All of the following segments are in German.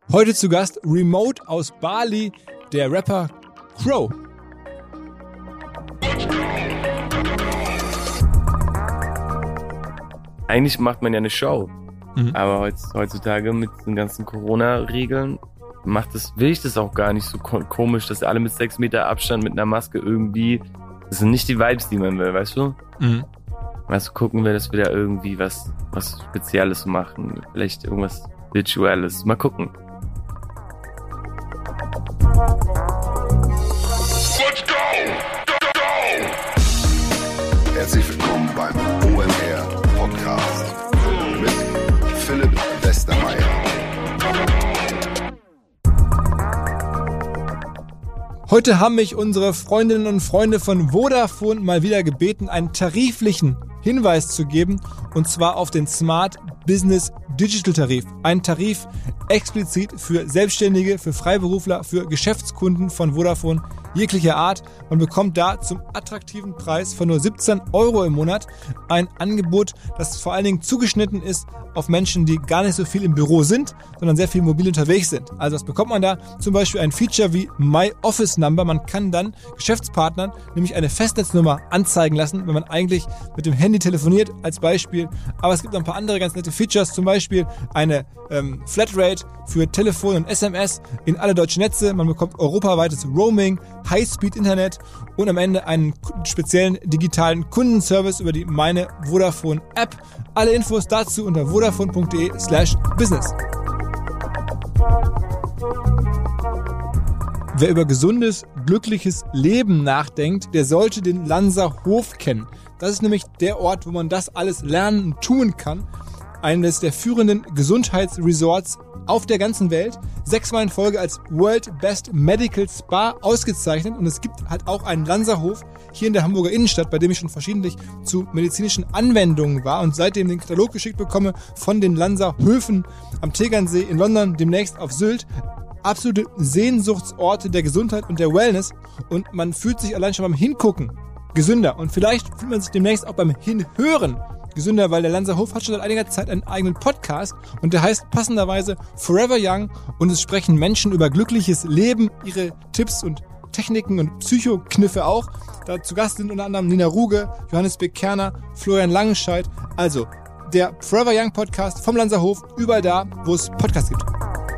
Heute zu Gast remote aus Bali, der Rapper Crow. Eigentlich macht man ja eine Show, aber heutzutage mit den ganzen Corona-Regeln will ich das auch gar nicht so komisch, dass alle mit 6 Meter Abstand mit einer Maske irgendwie, das sind nicht die Vibes, die man will, weißt du? Also gucken wir, dass wir da irgendwie was Spezielles machen, vielleicht irgendwas Virtuelles, mal gucken. Let's go! Herzlich willkommen beim OMR Podcast mit Philipp Westermeier. Heute haben mich unsere Freundinnen und Freunde von Vodafone mal wieder gebeten, einen tariflichen Hinweis zu geben, und zwar auf den Smart Business Digital Tarif. Ein Tarif explizit für Selbstständige, für Freiberufler, für Geschäftskunden von Vodafone jeglicher Art. Man bekommt da zum attraktiven Preis von nur 17 € im Monat ein Angebot, das vor allen Dingen zugeschnitten ist auf Menschen, die gar nicht so viel im Büro sind, sondern sehr viel mobil unterwegs sind. Also was bekommt man da? Zum Beispiel ein Feature wie My Office Number. Man kann dann Geschäftspartnern nämlich eine Festnetznummer anzeigen lassen, wenn man eigentlich mit dem Handy telefoniert, als Beispiel. Aber es gibt noch ein paar andere ganz nette Features, zum Beispiel eine Flatrate für Telefon und SMS in alle deutschen Netze. Man bekommt europaweites Roaming, High-Speed-Internet und am Ende einen speziellen digitalen Kundenservice über die Meine Vodafone App. Alle Infos dazu unter vodafone.de/business. Wer über gesundes, glückliches Leben nachdenkt, der sollte den Lanzerhof kennen. Das ist nämlich der Ort, wo man das alles lernen und tun kann. Eines der führenden Gesundheitsresorts auf der ganzen Welt. 6-mal in Folge als World Best Medical Spa ausgezeichnet. Und es gibt halt auch einen Lanzerhof hier in der Hamburger Innenstadt, bei dem ich schon verschiedentlich zu medizinischen Anwendungen war und seitdem den Katalog geschickt bekomme von den Lanzerhöfen am Tegernsee, in London, demnächst auf Sylt. Absolute Sehnsuchtsorte der Gesundheit und der Wellness. Und man fühlt sich allein schon beim Hingucken gesünder. Und vielleicht fühlt man sich demnächst auch beim Hinhören gesünder, weil der Lanzerhof hat schon seit einiger Zeit einen eigenen Podcast und der heißt passenderweise Forever Young, und es sprechen Menschen über glückliches Leben, ihre Tipps und Techniken und Psychokniffe auch. Da zu Gast sind unter anderem Nina Ruge, Johannes Beck-Kerner, Florian Langenscheidt. Also der Forever Young Podcast vom Lanzerhof, überall da, wo es Podcasts gibt.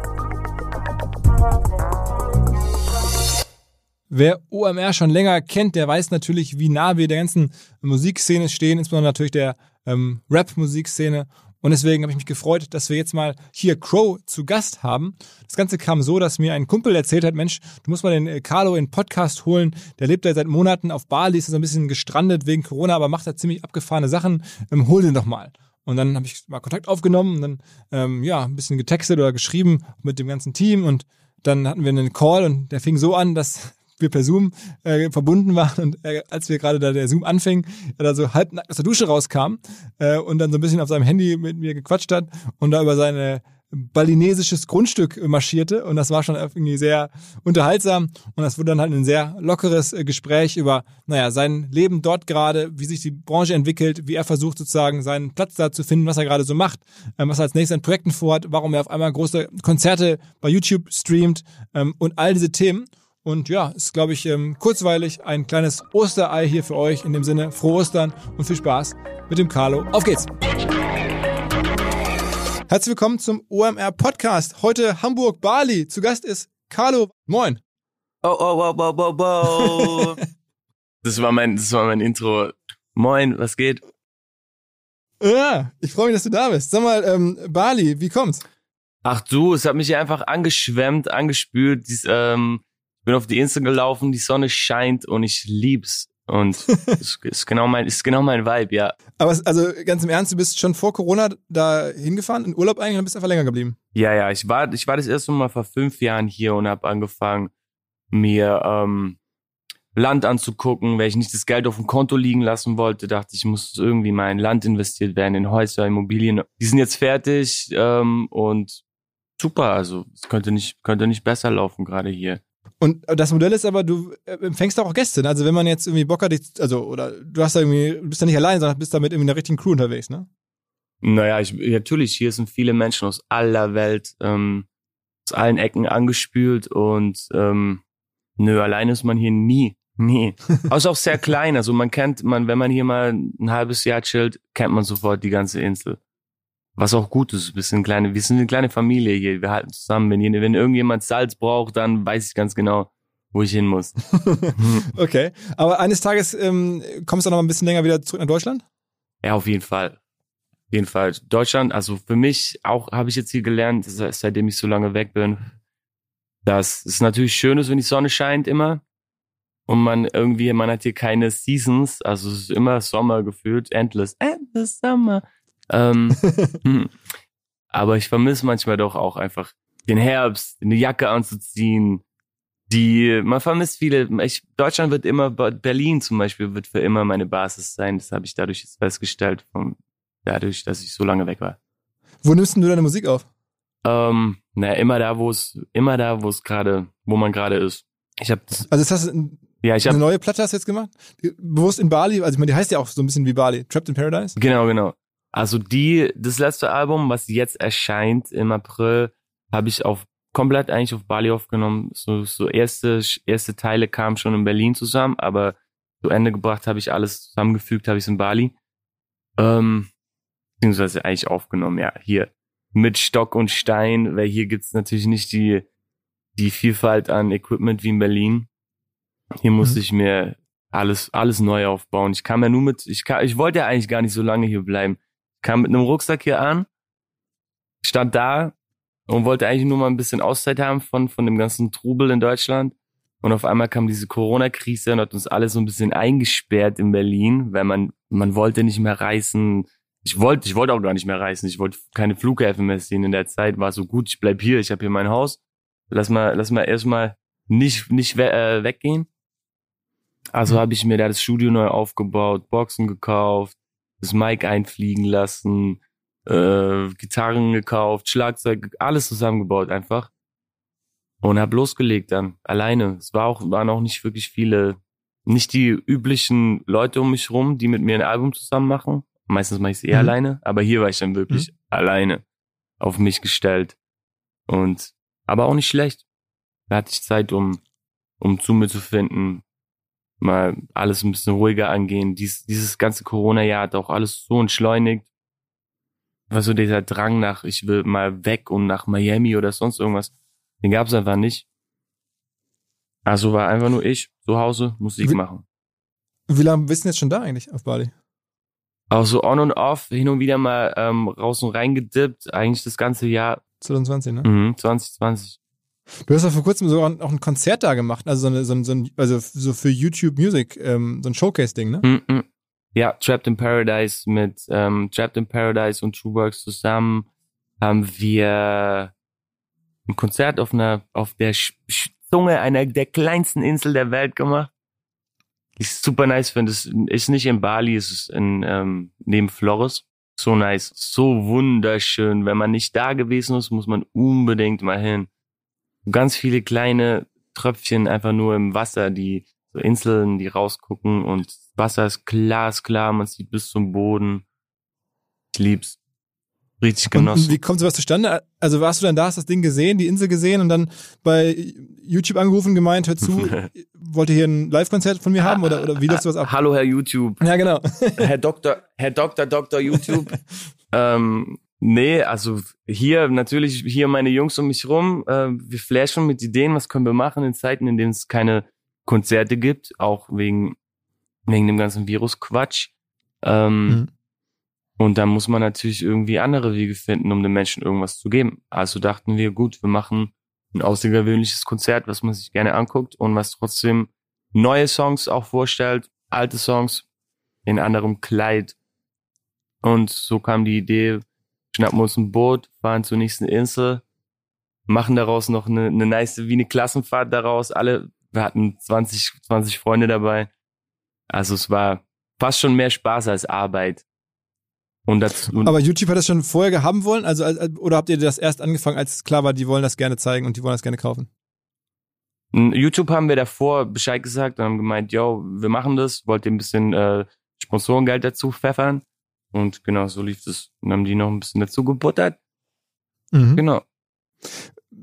Wer OMR schon länger kennt, der weiß natürlich, wie nah wir der ganzen Musikszene stehen, insbesondere natürlich der Rap-Musikszene. Und deswegen habe ich mich gefreut, dass wir jetzt mal hier Crow zu Gast haben. Das Ganze kam so, dass mir ein Kumpel erzählt hat, Mensch, du musst mal den Carlo in den Podcast holen. Der lebt ja seit Monaten auf Bali, ist so ein bisschen gestrandet wegen Corona, aber macht da ziemlich abgefahrene Sachen. Hol den doch mal. Und dann habe ich mal Kontakt aufgenommen und dann ein bisschen getextet oder geschrieben mit dem ganzen Team. Und dann hatten wir einen Call und der fing so an, dass wir per Zoom verbunden waren, und als wir gerade da der Zoom anfing, er da so halbnackt aus der Dusche rauskam und dann so ein bisschen auf seinem Handy mit mir gequatscht hat und da über sein balinesisches Grundstück marschierte, und das war schon irgendwie sehr unterhaltsam, und das wurde dann halt ein sehr lockeres Gespräch über, sein Leben dort gerade, wie sich die Branche entwickelt, wie er versucht sozusagen seinen Platz da zu finden, was er gerade so macht, was er als nächstes an Projekten vorhat, warum er auf einmal große Konzerte bei YouTube streamt und all diese Themen. Und ja, ist, glaube ich, kurzweilig ein kleines Osterei hier für euch. In dem Sinne, frohe Ostern und viel Spaß mit dem Carlo. Auf geht's! Herzlich willkommen zum OMR Podcast. Heute Hamburg, Bali. Zu Gast ist Carlo. Moin. Oh. Das war mein Intro. Moin, was geht? Ja, ich freue mich, dass du da bist. Sag mal, Bali, wie kommt's? Ach du, es hat mich hier einfach angespült. Ich bin auf die Insta gelaufen, die Sonne scheint und ich lieb's. Und es ist genau mein Vibe, ja. Aber also ganz im Ernst, du bist schon vor Corona da hingefahren, in Urlaub eigentlich, und bist einfach länger geblieben? Ja, ich war das erste Mal vor 5 Jahren hier und habe angefangen, mir Land anzugucken, weil ich nicht das Geld auf dem Konto liegen lassen wollte. Dachte ich, muss irgendwie mal in Land investiert werden, in Häuser, Immobilien. Die sind jetzt fertig und super, also es könnte nicht besser laufen gerade hier. Und das Modell ist aber, du empfängst auch Gäste, ne? Also wenn man jetzt irgendwie Bock hat, oder du bist da nicht allein, sondern bist da mit irgendwie einer richtigen Crew unterwegs, ne? Naja, natürlich, hier sind viele Menschen aus aller Welt aus allen Ecken angespült und alleine ist man hier nie. Aber es ist auch sehr klein, also wenn man hier mal ein halbes Jahr chillt, kennt man sofort die ganze Insel. Was auch gut ist, wir sind eine kleine Familie hier, wir halten zusammen. Wenn irgendjemand Salz braucht, dann weiß ich ganz genau, wo ich hin muss. Okay, aber eines Tages kommst du noch mal ein bisschen länger wieder zurück nach Deutschland? Ja, auf jeden Fall. Auf jeden Fall. Deutschland, also für mich auch, habe ich jetzt hier gelernt, seitdem ich so lange weg bin, dass es natürlich schön ist, wenn die Sonne scheint immer. Und man hat hier keine Seasons, also es ist immer Sommer gefühlt, endless summer. Aber ich vermisse manchmal doch auch einfach den Herbst, eine Jacke anzuziehen. Man vermisst viele. Deutschland wird immer, Berlin zum Beispiel wird für immer meine Basis sein. Das habe ich dadurch jetzt festgestellt, dadurch, dass ich so lange weg war. Wo nimmst denn du deine Musik auf? Immer da, wo man gerade ist. Eine neue Platte hast du jetzt gemacht? Bewusst in Bali? Also ich meine, die heißt ja auch so ein bisschen wie Bali. Trapped in Paradise? Genau. Also das letzte Album, was jetzt erscheint im April, habe ich komplett eigentlich auf Bali aufgenommen. So erste Teile kamen schon in Berlin zusammen, aber zu Ende gebracht habe ich alles zusammengefügt, habe ich es in Bali. Beziehungsweise eigentlich aufgenommen, ja, hier mit Stock und Stein, weil hier gibt's natürlich nicht die Vielfalt an Equipment wie in Berlin. Hier musste ich mir alles neu aufbauen. Ich wollte ja eigentlich gar nicht so lange hier bleiben. Ich kam mit einem Rucksack hier an, stand da und wollte eigentlich nur mal ein bisschen Auszeit haben von dem ganzen Trubel in Deutschland. Und auf einmal kam diese Corona-Krise und hat uns alle so ein bisschen eingesperrt in Berlin, weil man wollte nicht mehr reisen. Ich wollte auch gar nicht mehr reisen. Ich wollte keine Flughäfen mehr sehen in der Zeit. War so gut, ich bleib hier, ich habe hier mein Haus. Lass mal erstmal nicht weggehen. Also habe ich mir da das Studio neu aufgebaut, Boxen gekauft, das Mic einfliegen lassen, Gitarren gekauft, Schlagzeug, alles zusammengebaut einfach. Und habe losgelegt dann, alleine. Es waren auch nicht wirklich viele, nicht die üblichen Leute um mich rum, die mit mir ein Album zusammen machen. Meistens mache ich es alleine, aber hier war ich dann wirklich alleine auf mich gestellt. Aber auch nicht schlecht. Da hatte ich Zeit, um zu mir zu finden, mal alles ein bisschen ruhiger angehen. Dieses ganze Corona-Jahr hat auch alles so entschleunigt. War so dieser Drang nach, ich will mal weg und nach Miami oder sonst irgendwas. Den gab's einfach nicht. Also war einfach nur ich zu Hause Musik machen. Wie lange bist du jetzt schon da eigentlich auf Bali? Auch so on und off, hin und wieder mal raus und reingedippt. Eigentlich das ganze Jahr. 2020, ne? 2020. Du hast ja vor kurzem sogar auch ein Konzert da gemacht, also so für YouTube Music, so ein Showcase-Ding, ne? Ja, Trapped in Paradise mit Trapped in Paradise und TrueWorks zusammen haben wir ein Konzert auf der Zunge einer der kleinsten Insel der Welt gemacht. Ich super nice finde. Es ist nicht in Bali, es ist neben Flores. So nice, so wunderschön. Wenn man nicht da gewesen ist, muss man unbedingt mal hin. Ganz viele kleine Tröpfchen einfach nur im Wasser, so Inseln, die rausgucken und Wasser ist glasklar, man sieht bis zum Boden. Ich lieb's. Richtig genossen. Und wie kommt sowas zustande? Also warst du dann da, hast das Ding gesehen, die Insel gesehen und dann bei YouTube angerufen, gemeint, hör zu, wollt ihr hier ein Live-Konzert von mir haben oder wie läuft sowas ab? Hallo Herr YouTube. Ja, genau. Herr Dr. YouTube. Nee, also hier meine Jungs um mich rum, wir flashen mit Ideen, was können wir machen in Zeiten, in denen es keine Konzerte gibt, auch wegen dem ganzen Virus-Quatsch. Und dann muss man natürlich irgendwie andere Wege finden, um den Menschen irgendwas zu geben. Also dachten wir, gut, wir machen ein außergewöhnliches Konzert, was man sich gerne anguckt und was trotzdem neue Songs auch vorstellt, alte Songs in anderem Kleid. Und so kam die Idee, schnappen uns ein Boot, fahren zur nächsten Insel, machen daraus noch eine nice, wie eine Klassenfahrt daraus. Wir hatten 20 Freunde dabei. Also es war fast schon mehr Spaß als Arbeit. Aber YouTube hat das schon vorher haben wollen? Also, oder habt ihr das erst angefangen, als es klar war, die wollen das gerne zeigen und die wollen das gerne kaufen? YouTube haben wir davor Bescheid gesagt und haben gemeint, yo, wir machen das, wollt ihr ein bisschen Sponsorengeld dazu pfeffern? Und genau, so lief es. Und haben die noch ein bisschen dazu gebuttert. Genau.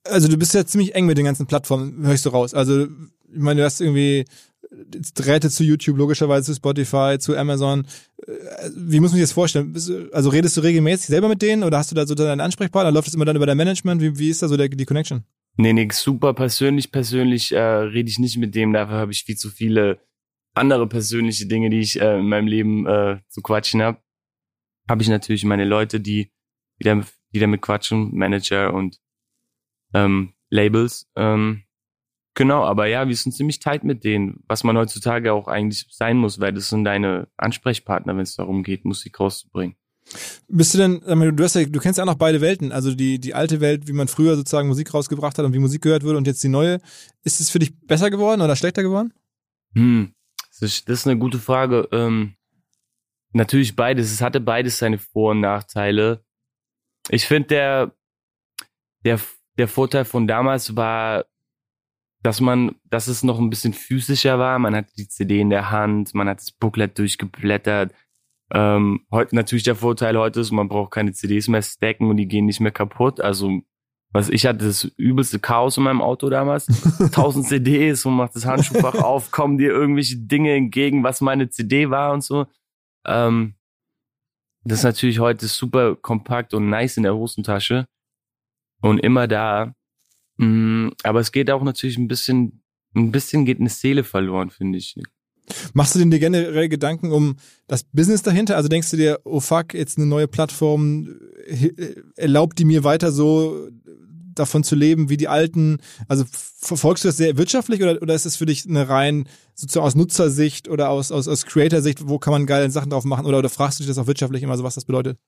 Also du bist ja ziemlich eng mit den ganzen Plattformen, höre ich so raus. Also ich meine, du hast irgendwie Drähte zu YouTube, logischerweise zu Spotify, zu Amazon. Wie muss man sich das vorstellen? Also redest du regelmäßig selber mit denen oder hast du da so deinen Ansprechpartner? Läuft das immer dann über dein Management? Wie ist da so die Connection? Nee, super persönlich rede ich nicht mit dem. Dafür habe ich viel zu viele andere persönliche Dinge, die ich in meinem Leben zu quatschen habe. Habe ich natürlich meine Leute, die damit quatschen, Manager und Labels. Genau, aber ja, wir sind ziemlich tight mit denen, was man heutzutage auch eigentlich sein muss, weil das sind deine Ansprechpartner, wenn es darum geht, Musik rauszubringen. Bist du denn, du kennst ja auch noch beide Welten, also die alte Welt, wie man früher sozusagen Musik rausgebracht hat und wie Musik gehört wurde und jetzt die neue. Ist es für dich besser geworden oder schlechter geworden? Das ist eine gute Frage. Natürlich beides. Es hatte beides seine Vor- und Nachteile. Ich finde, der Vorteil von damals war, dass es noch ein bisschen physischer war. Man hatte die CD in der Hand, man hat das Booklet durchgeblättert. Heute natürlich der Vorteil heute ist, man braucht keine CDs mehr stacken und die gehen nicht mehr kaputt. Also ich hatte das übelste Chaos in meinem Auto damals. 1000 CDs und macht das Handschuhfach auf, kommen dir irgendwelche Dinge entgegen, was meine CD war und so. Das ist natürlich heute super kompakt und nice in der Hosentasche und immer da. Aber es geht auch natürlich ein bisschen geht eine Seele verloren, finde ich. Machst du dir generell Gedanken um das Business dahinter? Also denkst du dir, oh fuck, jetzt eine neue Plattform, erlaubt die mir weiter so davon zu leben wie die alten? Also verfolgst du das sehr wirtschaftlich oder ist es für dich eine rein sozusagen aus Nutzersicht oder aus Creator-Sicht, wo kann man geile Sachen drauf machen? Oder fragst du dich das auch wirtschaftlich immer so, was das bedeutet?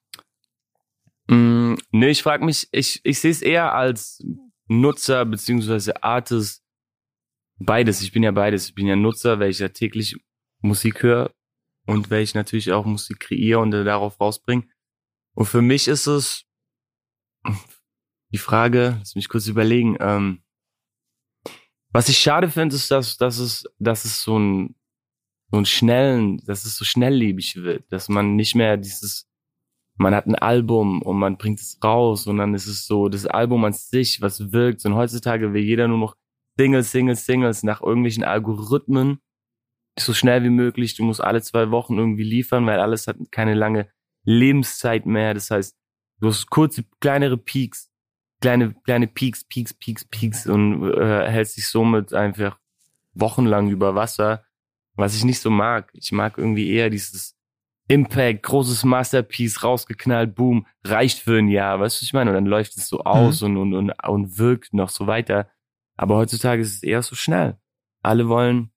Nee, ich frage mich, ich sehe es eher als Nutzer beziehungsweise Artist, beides. Ich bin ja beides. Ich bin ja Nutzer, weil ich ja täglich Musik höre und weil ich natürlich auch Musik kreiere und darauf rausbringe. Und für mich ist es die Frage, lass mich kurz überlegen. Was ich schade finde, ist, dass es so schnelllebig wird, dass man nicht mehr man hat ein Album und man bringt es raus und dann ist es so, das Album an sich, was wirkt. Und heutzutage will jeder nur noch Singles nach irgendwelchen Algorithmen. So schnell wie möglich. Du musst alle 2 Wochen irgendwie liefern, weil alles hat keine lange Lebenszeit mehr. Das heißt, du hast kurze, kleinere Peaks, kleine Peaks und hältst dich somit einfach wochenlang über Wasser, was ich nicht so mag. Ich mag irgendwie eher dieses Impact, großes Masterpiece, rausgeknallt, boom, reicht für ein Jahr, weißt du, was ich meine? Und dann läuft es so aus und wirkt noch so weiter. Aber heutzutage ist es eher so schnell. Alle hauen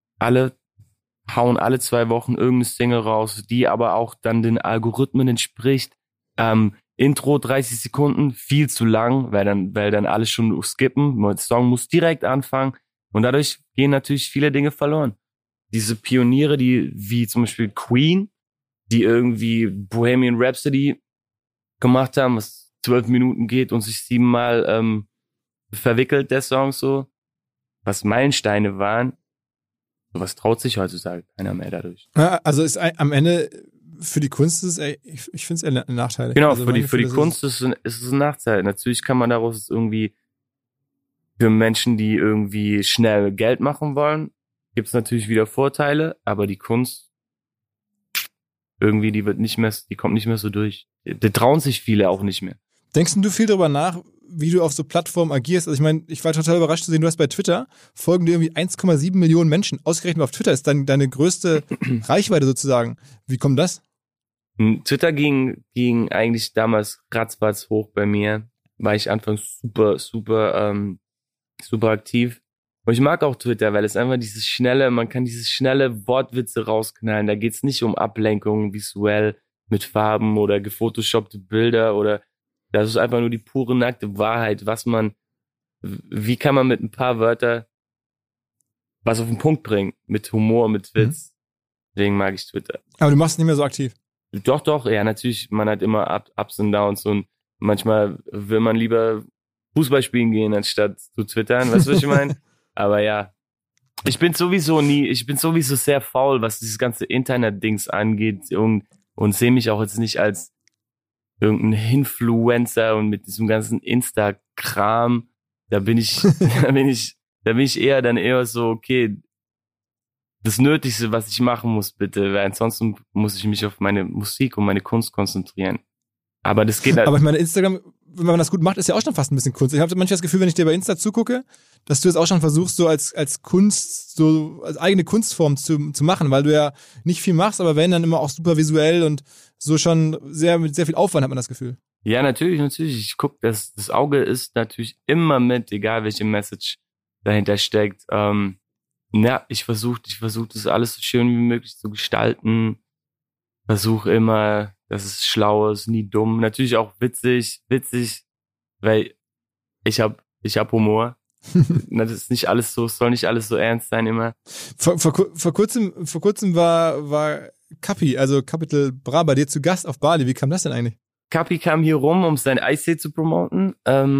alle 2 Wochen irgendeine Single raus, die aber auch dann den Algorithmen entspricht. Intro 30 Sekunden, viel zu lang, weil dann alle schon skippen. Der Song muss direkt anfangen und dadurch gehen natürlich viele Dinge verloren. Diese Pioniere, wie zum Beispiel Queen, die irgendwie Bohemian Rhapsody gemacht haben, was 12 Minuten geht und sich 7-mal verwickelt, der Song so, was Meilensteine waren, sowas traut sich heutzutage keiner mehr dadurch. Also ist am Ende für die Kunst ist es, ich finde es eher ein Nachteil. Genau, also für die Kunst ist es ein Nachteil. Natürlich kann man daraus irgendwie für Menschen, die irgendwie schnell Geld machen wollen, gibt es natürlich wieder Vorteile, aber die Kunst irgendwie, die kommt nicht mehr so durch. Da trauen sich viele auch nicht mehr. Denkst du viel darüber nach, wie du auf so Plattformen agierst? Also ich meine, ich war total überrascht zu sehen, du hast bei Twitter, folgen dir irgendwie 1,7 Millionen Menschen. Ausgerechnet auf Twitter ist dann deine größte Reichweite sozusagen. Wie kommt das? Twitter ging eigentlich damals ratzfatz hoch bei mir, war ich anfangs super aktiv. Und ich mag auch Twitter, weil es einfach man kann dieses schnelle Wortwitze rausknallen. Da geht's nicht um Ablenkung visuell mit Farben oder gefotoshoppte Bilder oder das ist einfach nur die pure nackte Wahrheit, wie kann man mit ein paar Wörter was auf den Punkt bringen, mit Humor, mit Witz. Deswegen mag ich Twitter. Aber du machst es nicht mehr so aktiv? Doch, ja, natürlich, man hat immer Ups und Downs und manchmal will man lieber Fußball spielen gehen, anstatt zu twittern, weißt du, was ich meine? Aber ja, ich bin sowieso sehr faul, was dieses ganze Internet-Dings angeht und sehe mich auch jetzt nicht als irgendein Influencer und mit diesem ganzen Insta-Kram. da bin ich eher dann eher so, okay, das Nötigste, was ich machen muss, bitte, weil ansonsten muss ich mich auf meine Musik und meine Kunst konzentrieren. Aber das geht halt. Aber ich meine, Instagram, wenn man das gut macht, ist ja auch schon fast ein bisschen Kunst. Ich habe manchmal das Gefühl, wenn ich dir bei Insta zugucke, dass du es auch schon versuchst, so als Kunst, so als eigene Kunstform zu machen, weil du ja nicht viel machst, aber wenn, dann immer auch super visuell und so schon mit sehr viel Aufwand, hat man das Gefühl. Ja, natürlich. Ich gucke, das Auge ist natürlich immer mit, egal welche Message dahinter steckt. Ich versuche das alles so schön wie möglich zu gestalten. Versuche immer, dass es schlau ist, nie dumm. Natürlich auch witzig, weil ich hab Humor. Das ist nicht alles so, soll nicht alles so ernst sein immer. Vor kurzem war Kapi, also Capital Bra, bei dir zu Gast auf Bali. Wie kam das denn eigentlich? Kapi kam hier rum, um seinen Eistee zu promoten.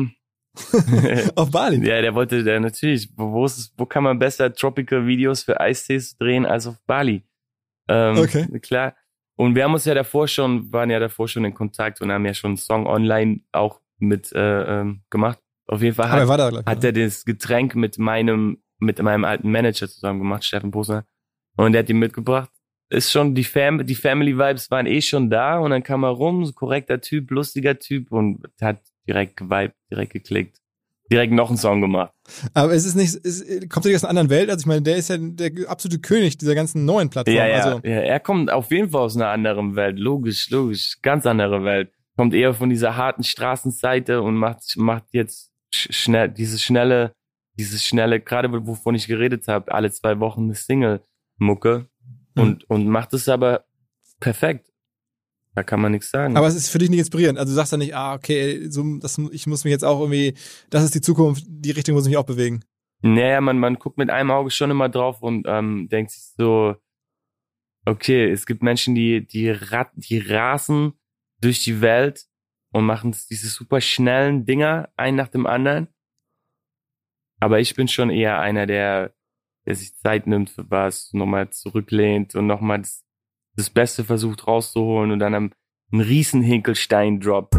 Auf Bali? Ja, der wollte natürlich, wo kann man besser Tropical Videos für Eistees drehen als auf Bali? Okay. Klar. Und wir haben uns waren ja davor schon in Kontakt und haben ja schon einen Song online auch mit gemacht. Auf jeden Fall hat er das Getränk mit meinem alten Manager zusammen gemacht, Steffen Posner. Und der hat ihn mitgebracht. Ist schon, die Family Vibes waren schon da und dann kam er rum, so korrekter Typ, lustiger Typ und hat direkt geweibt, direkt geklickt. Direkt noch einen Song gemacht. Aber kommt er aus einer anderen Welt? Also ich meine, der ist ja der absolute König dieser ganzen neuen Plattform. Ja, also. Ja, er kommt auf jeden Fall aus einer anderen Welt. Logisch, ganz andere Welt. Kommt eher von dieser harten Straßenseite und macht jetzt dieses schnelle, gerade wovon ich geredet habe, alle 2 Wochen eine Single-Mucke und macht es aber perfekt. Da kann man nichts sagen. Aber es ist für dich nicht inspirierend. Also du sagst ja nicht, okay, ich muss mich jetzt auch irgendwie, das ist die Zukunft, die Richtung muss ich mich auch bewegen. Naja, man guckt mit einem Auge schon immer drauf und denkt sich so, okay, es gibt Menschen, die rasen durch die Welt und machen diese super schnellen Dinger, ein nach dem anderen. Aber ich bin schon eher einer, der sich Zeit nimmt für was, nochmal zurücklehnt und nochmal das Beste versucht rauszuholen und dann einen riesen Hinkelstein droppt.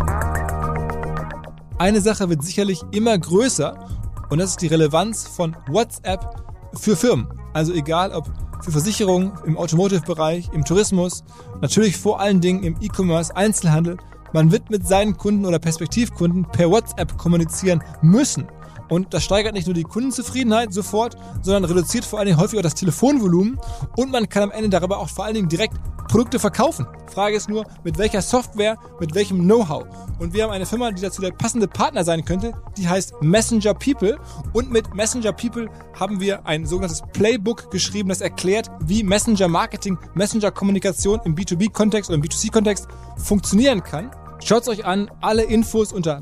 Eine Sache wird sicherlich immer größer und das ist die Relevanz von WhatsApp für Firmen. Also egal ob für Versicherungen, im Automotive-Bereich, im Tourismus, natürlich vor allen Dingen im E-Commerce, Einzelhandel. Man wird mit seinen Kunden oder Perspektivkunden per WhatsApp kommunizieren müssen. Und das steigert nicht nur die Kundenzufriedenheit sofort, sondern reduziert vor allen Dingen häufig auch das Telefonvolumen und man kann am Ende darüber auch vor allen Dingen direkt Produkte verkaufen. Frage ist nur, mit welcher Software, mit welchem Know-how. Und wir haben eine Firma, die dazu der passende Partner sein könnte, die heißt Messenger People. Und mit Messenger People haben wir ein sogenanntes Playbook geschrieben, das erklärt, wie Messenger Marketing, Messenger Kommunikation im B2B-Kontext oder im B2C-Kontext funktionieren kann. Schaut's euch an, alle Infos unter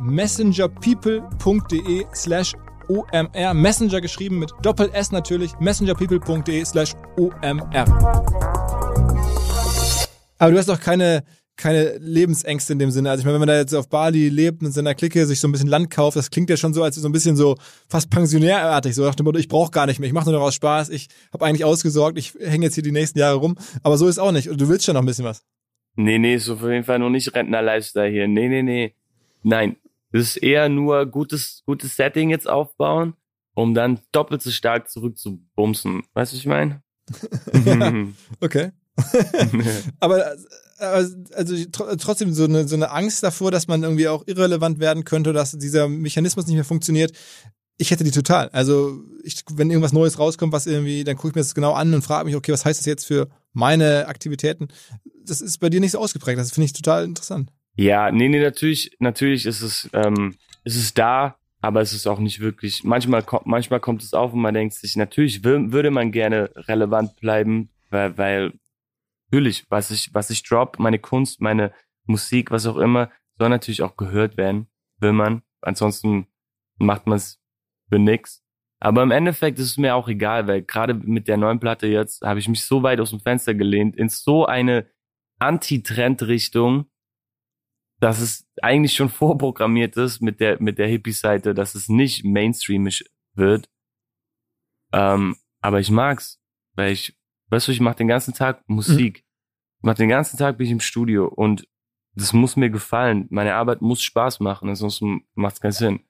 messengerpeople.de/OMR. Messenger geschrieben mit Doppel-S natürlich, messengerpeople.de/OMR. Aber du hast doch keine Lebensängste in dem Sinne. Also ich meine, wenn man da jetzt auf Bali lebt und in seiner Clique sich so ein bisschen Land kauft, das klingt ja schon so, als so ein bisschen so fast pensionärartig, so nach dem Motto, ich brauche gar nicht mehr, ich mache nur noch aus Spaß, ich habe eigentlich ausgesorgt, ich hänge jetzt hier die nächsten Jahre rum. Aber so ist auch nicht. Und du willst schon noch ein bisschen was. Nee, ist auf jeden Fall noch nicht Rentner-Lifestyle hier. Nee. Nein, das ist eher nur gutes Setting jetzt aufbauen, um dann doppelt so stark zurückzubumsen. Weißt du, was ich meine? Okay. Aber also trotzdem so eine Angst davor, dass man irgendwie auch irrelevant werden könnte, dass dieser Mechanismus nicht mehr funktioniert. Ich hätte die total. Also wenn irgendwas Neues rauskommt, was irgendwie, dann gucke ich mir das genau an und frage mich, okay, was heißt das jetzt für meine Aktivitäten? Das ist bei dir nicht so ausgeprägt. Das finde ich total interessant. Ja, nee, natürlich ist es da, aber es ist auch nicht wirklich. Manchmal kommt es auf und man denkt sich, natürlich würde man gerne relevant bleiben, weil natürlich, was ich drop, meine Kunst, meine Musik, was auch immer, soll natürlich auch gehört werden, will man. Ansonsten macht man es für nix. Aber im Endeffekt ist es mir auch egal, weil gerade mit der neuen Platte jetzt habe ich mich so weit aus dem Fenster gelehnt in so eine Anti-Trend-Richtung, dass es eigentlich schon vorprogrammiert ist mit der Hippie-Seite, dass es nicht mainstreamisch wird. Aber ich mag's, weil ich mache den ganzen Tag Musik. Ich mache den ganzen Tag bin ich im Studio und das muss mir gefallen. Meine Arbeit muss Spaß machen, ansonsten macht's keinen Sinn.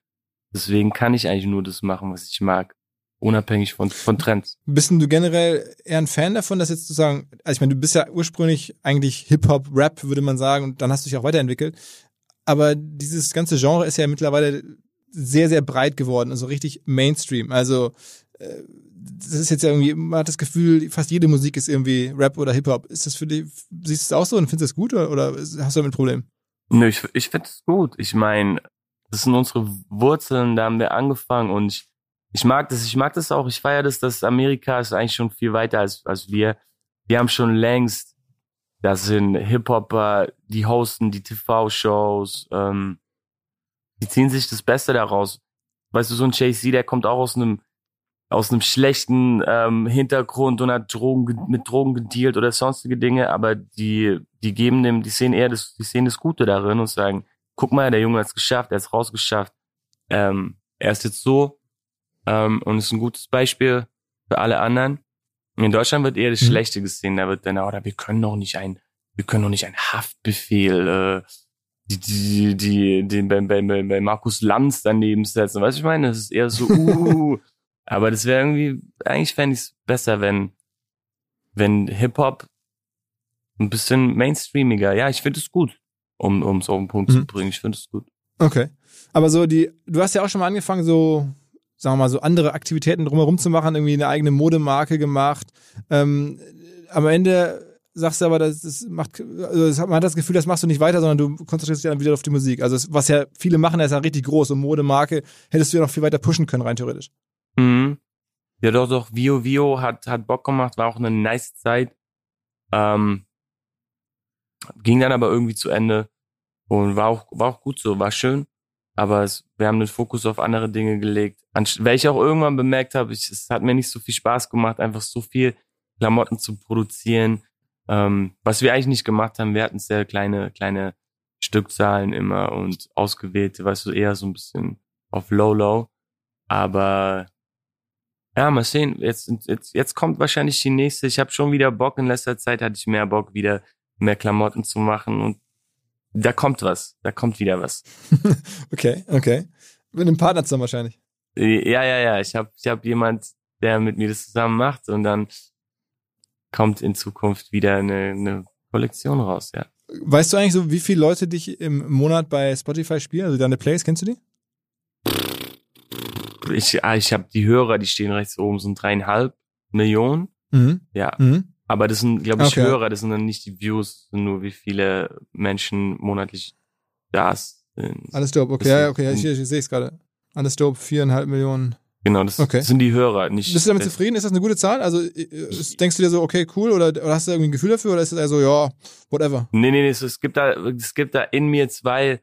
Deswegen kann ich eigentlich nur das machen, was ich mag. Unabhängig von Trends. Bist denn du generell eher ein Fan davon, dass jetzt sozusagen, also ich meine, du bist ja ursprünglich eigentlich Hip-Hop, Rap, würde man sagen, und dann hast du dich auch weiterentwickelt. Aber dieses ganze Genre ist ja mittlerweile sehr, sehr breit geworden, also richtig Mainstream. Also das ist jetzt ja irgendwie, man hat das Gefühl, fast jede Musik ist irgendwie Rap oder Hip-Hop. Ist das für dich, siehst du es auch so und findest du das gut oder hast du damit ein Problem? Nö, ich finde es gut. Ich meine, das sind unsere Wurzeln, da haben wir angefangen und ich mag das auch, ich feiere das, dass Amerika ist eigentlich schon viel weiter als wir. Wir haben schon längst, das sind Hip-Hopper, die hosten die TV-Shows, die ziehen sich das Beste daraus. Weißt du, so ein Jay-Z, der kommt auch aus einem schlechten Hintergrund und hat mit Drogen gedealt oder sonstige Dinge, aber die sehen das Gute darin und sagen, guck mal, der Junge hat's geschafft, er hat's rausgeschafft. Er ist jetzt so und ist ein gutes Beispiel für alle anderen. In Deutschland wird eher das Schlechte gesehen, da wird dann, oder wir können doch nicht ein Haftbefehl bei Markus Lanz daneben setzen. Weißt du, ich meine, das ist eher so, aber das wäre irgendwie, eigentlich fände ich es besser, wenn Hip-Hop ein bisschen mainstreamiger, ja, ich finde es gut, um es auf den Punkt zu bringen, ich finde es gut. Okay. Aber so du hast ja auch schon mal angefangen, so, sagen wir mal, so andere Aktivitäten drumherum zu machen, irgendwie eine eigene Modemarke gemacht. Am Ende sagst du aber, man hat das Gefühl, das machst du nicht weiter, sondern du konzentrierst dich dann wieder auf die Musik. Also was ja viele machen, ist ja richtig groß und Modemarke hättest du ja noch viel weiter pushen können, rein theoretisch. Mhm. Ja, doch, Vio hat Bock gemacht, war auch eine nice Zeit. Ging dann aber irgendwie zu Ende und war auch gut so, war schön. Aber wir haben den Fokus auf andere Dinge gelegt. Weil ich auch irgendwann bemerkt habe, es hat mir nicht so viel Spaß gemacht, einfach so viel Klamotten zu produzieren. Was wir eigentlich nicht gemacht haben, wir hatten sehr kleine Stückzahlen immer und ausgewählte, weißt du, eher so ein bisschen auf Low. Aber ja, mal sehen, jetzt kommt wahrscheinlich die nächste. Ich habe schon wieder Bock, in letzter Zeit hatte ich mehr Bock, wieder mehr Klamotten zu machen und da kommt wieder was. Okay. Mit einem Partner zusammen wahrscheinlich. Ja. Ich hab jemand, der mit mir das zusammen macht und dann kommt in Zukunft wieder eine Kollektion raus, ja. Weißt du eigentlich so, wie viele Leute dich im Monat bei Spotify spielen? Also deine Plays, kennst du die? Ich habe die Hörer, die stehen rechts oben, sind 3,5 Millionen. Ja. Aber das sind, glaube ich, Hörer, das sind dann nicht die Views, das sind nur wie viele Menschen monatlich da sind. Alles dope, okay, ich sehe es gerade. Alles dope, 4,5 Millionen. Genau, das sind die Hörer. Nicht. Bist du damit zufrieden? Ist das eine gute Zahl? Also denkst du dir so, okay, cool, oder hast du irgendwie ein Gefühl dafür, oder ist das eher so, ja, whatever? Nee, es gibt da in mir zwei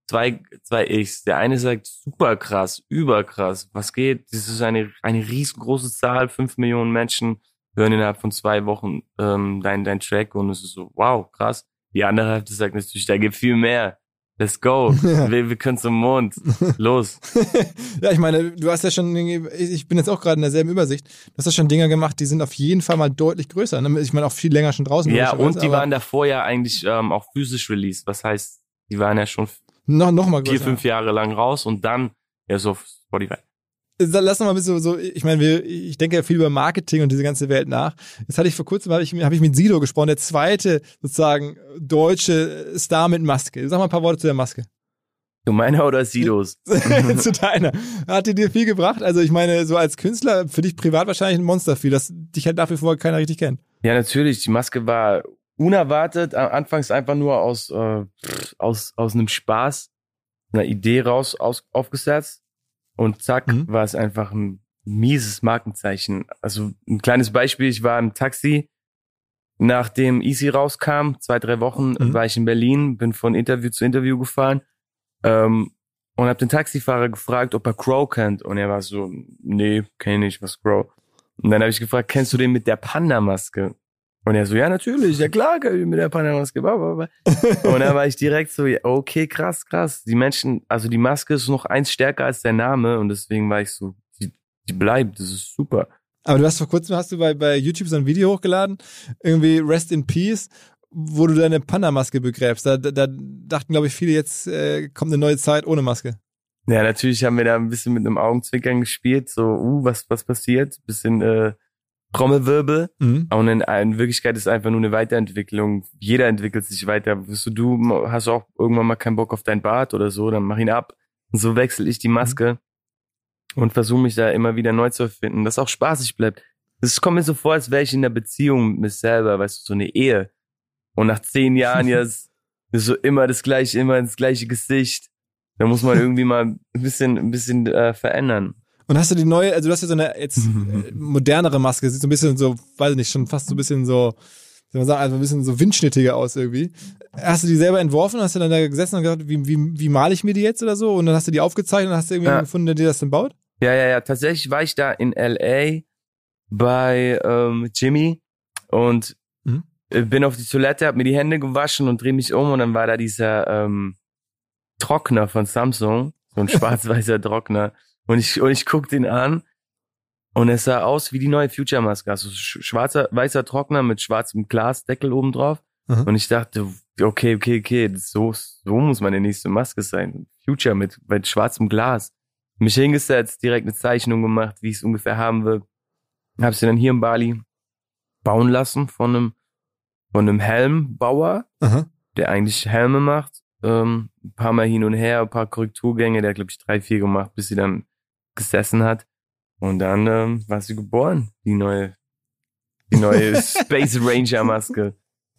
Ichs. Der eine sagt, super krass, überkrass, was geht? Das ist eine riesengroße Zahl, 5 Millionen Menschen hören innerhalb von 2 Wochen dein Track und es ist so, wow, krass. Die andere Hälfte sagt natürlich, da gibt viel mehr. Let's go. Ja. Wir können zum Mond. Los. Ja, ich meine, du hast ja schon, ich bin jetzt auch gerade in derselben Übersicht, du hast ja schon Dinger gemacht, die sind auf jeden Fall mal deutlich größer. Ich meine, auch viel länger schon draußen. Ja, und die waren davor ja eigentlich auch physisch released. Was heißt, die waren ja schon noch mal größer. 4-5 Jahre lang raus und dann ja so auf Spotify. Lass noch mal ein bisschen so, ich meine, ich denke ja viel über Marketing und diese ganze Welt nach. Jetzt hatte ich vor kurzem, habe ich mit Sido gesprochen, der zweite sozusagen deutsche Star mit Maske. Sag mal ein paar Worte zu der Maske. Zu meiner oder Sidos? Zu deiner. Hat die dir viel gebracht? Also ich meine, so als Künstler, für dich privat wahrscheinlich ein Monster viel, dass dich halt dafür vorher keiner richtig kennt. Ja, natürlich. Die Maske war unerwartet, anfangs einfach nur aus einem Spaß, einer Idee aufgesetzt. Und zack, war es einfach ein mieses Markenzeichen. Also ein kleines Beispiel, ich war im Taxi, nachdem Easy rauskam, 2-3 Wochen war ich in Berlin, bin von Interview zu Interview gefahren und habe den Taxifahrer gefragt, ob er Crow kennt. Und er war so, nee, kenn ich nicht, was Crow. Und dann habe ich gefragt, kennst du den mit der Panda-Maske? Und er so, ja, natürlich, ja klar, mit der Panda-Maske. Und dann war ich direkt so, ja, okay, krass. Die Menschen, also die Maske ist noch eins stärker als der Name und deswegen war ich so, die bleibt, das ist super. Aber du hast vor kurzem, bei YouTube so ein Video hochgeladen, irgendwie Rest in Peace, wo du deine Panda-Maske begräbst. Da dachten, glaube ich, viele, jetzt kommt eine neue Zeit ohne Maske. Ja, natürlich haben wir da ein bisschen mit einem Augenzwinkern gespielt, so, was passiert? Bisschen Trommelwirbel. Und in Wirklichkeit ist es einfach nur eine Weiterentwicklung. Jeder entwickelt sich weiter. Du hast auch irgendwann mal keinen Bock auf dein Bart oder so, dann mach ihn ab. Und so wechsle ich die Maske und versuche mich da immer wieder neu zu erfinden, dass auch spaßig bleibt. Es kommt mir so vor, als wäre ich in einer Beziehung mit mir selber, weißt du, so eine Ehe. Und nach 10 Jahren ist so immer das gleiche Gesicht. Da muss man irgendwie mal ein bisschen verändern. Und hast du die neue, also du hast ja so eine jetzt modernere Maske, sieht so ein bisschen so, weiß ich nicht, schon fast so ein bisschen so, soll man sagen, also ein bisschen so windschnittiger aus irgendwie. Hast du die selber entworfen? Hast du dann da gesessen und gedacht, wie male ich mir die jetzt oder so? Und dann hast du die aufgezeichnet und hast du irgendwie gefunden, der dir das dann baut? Ja. Tatsächlich war ich da in L.A. bei Jimmy und bin auf die Toilette, hab mir die Hände gewaschen und dreh mich um und dann war da dieser Trockner von Samsung, so ein schwarz-weißer Trockner. Und ich guck den an und es sah aus wie die neue Future-Maske. Also weißer Trockner mit schwarzem Glasdeckel oben drauf. Und ich dachte, okay, so muss meine nächste Maske sein. Future mit schwarzem Glas. Mich hingesetzt, direkt eine Zeichnung gemacht, wie ich es ungefähr haben will. Hab sie dann hier in Bali bauen lassen von einem Helmbauer, der eigentlich Helme macht. Ein paar Mal hin und her, ein paar Korrekturgänge, der hat, glaube ich, 3, 4 gemacht, bis sie dann gesessen hat. Und dann war sie geboren, die neue Space Ranger Maske.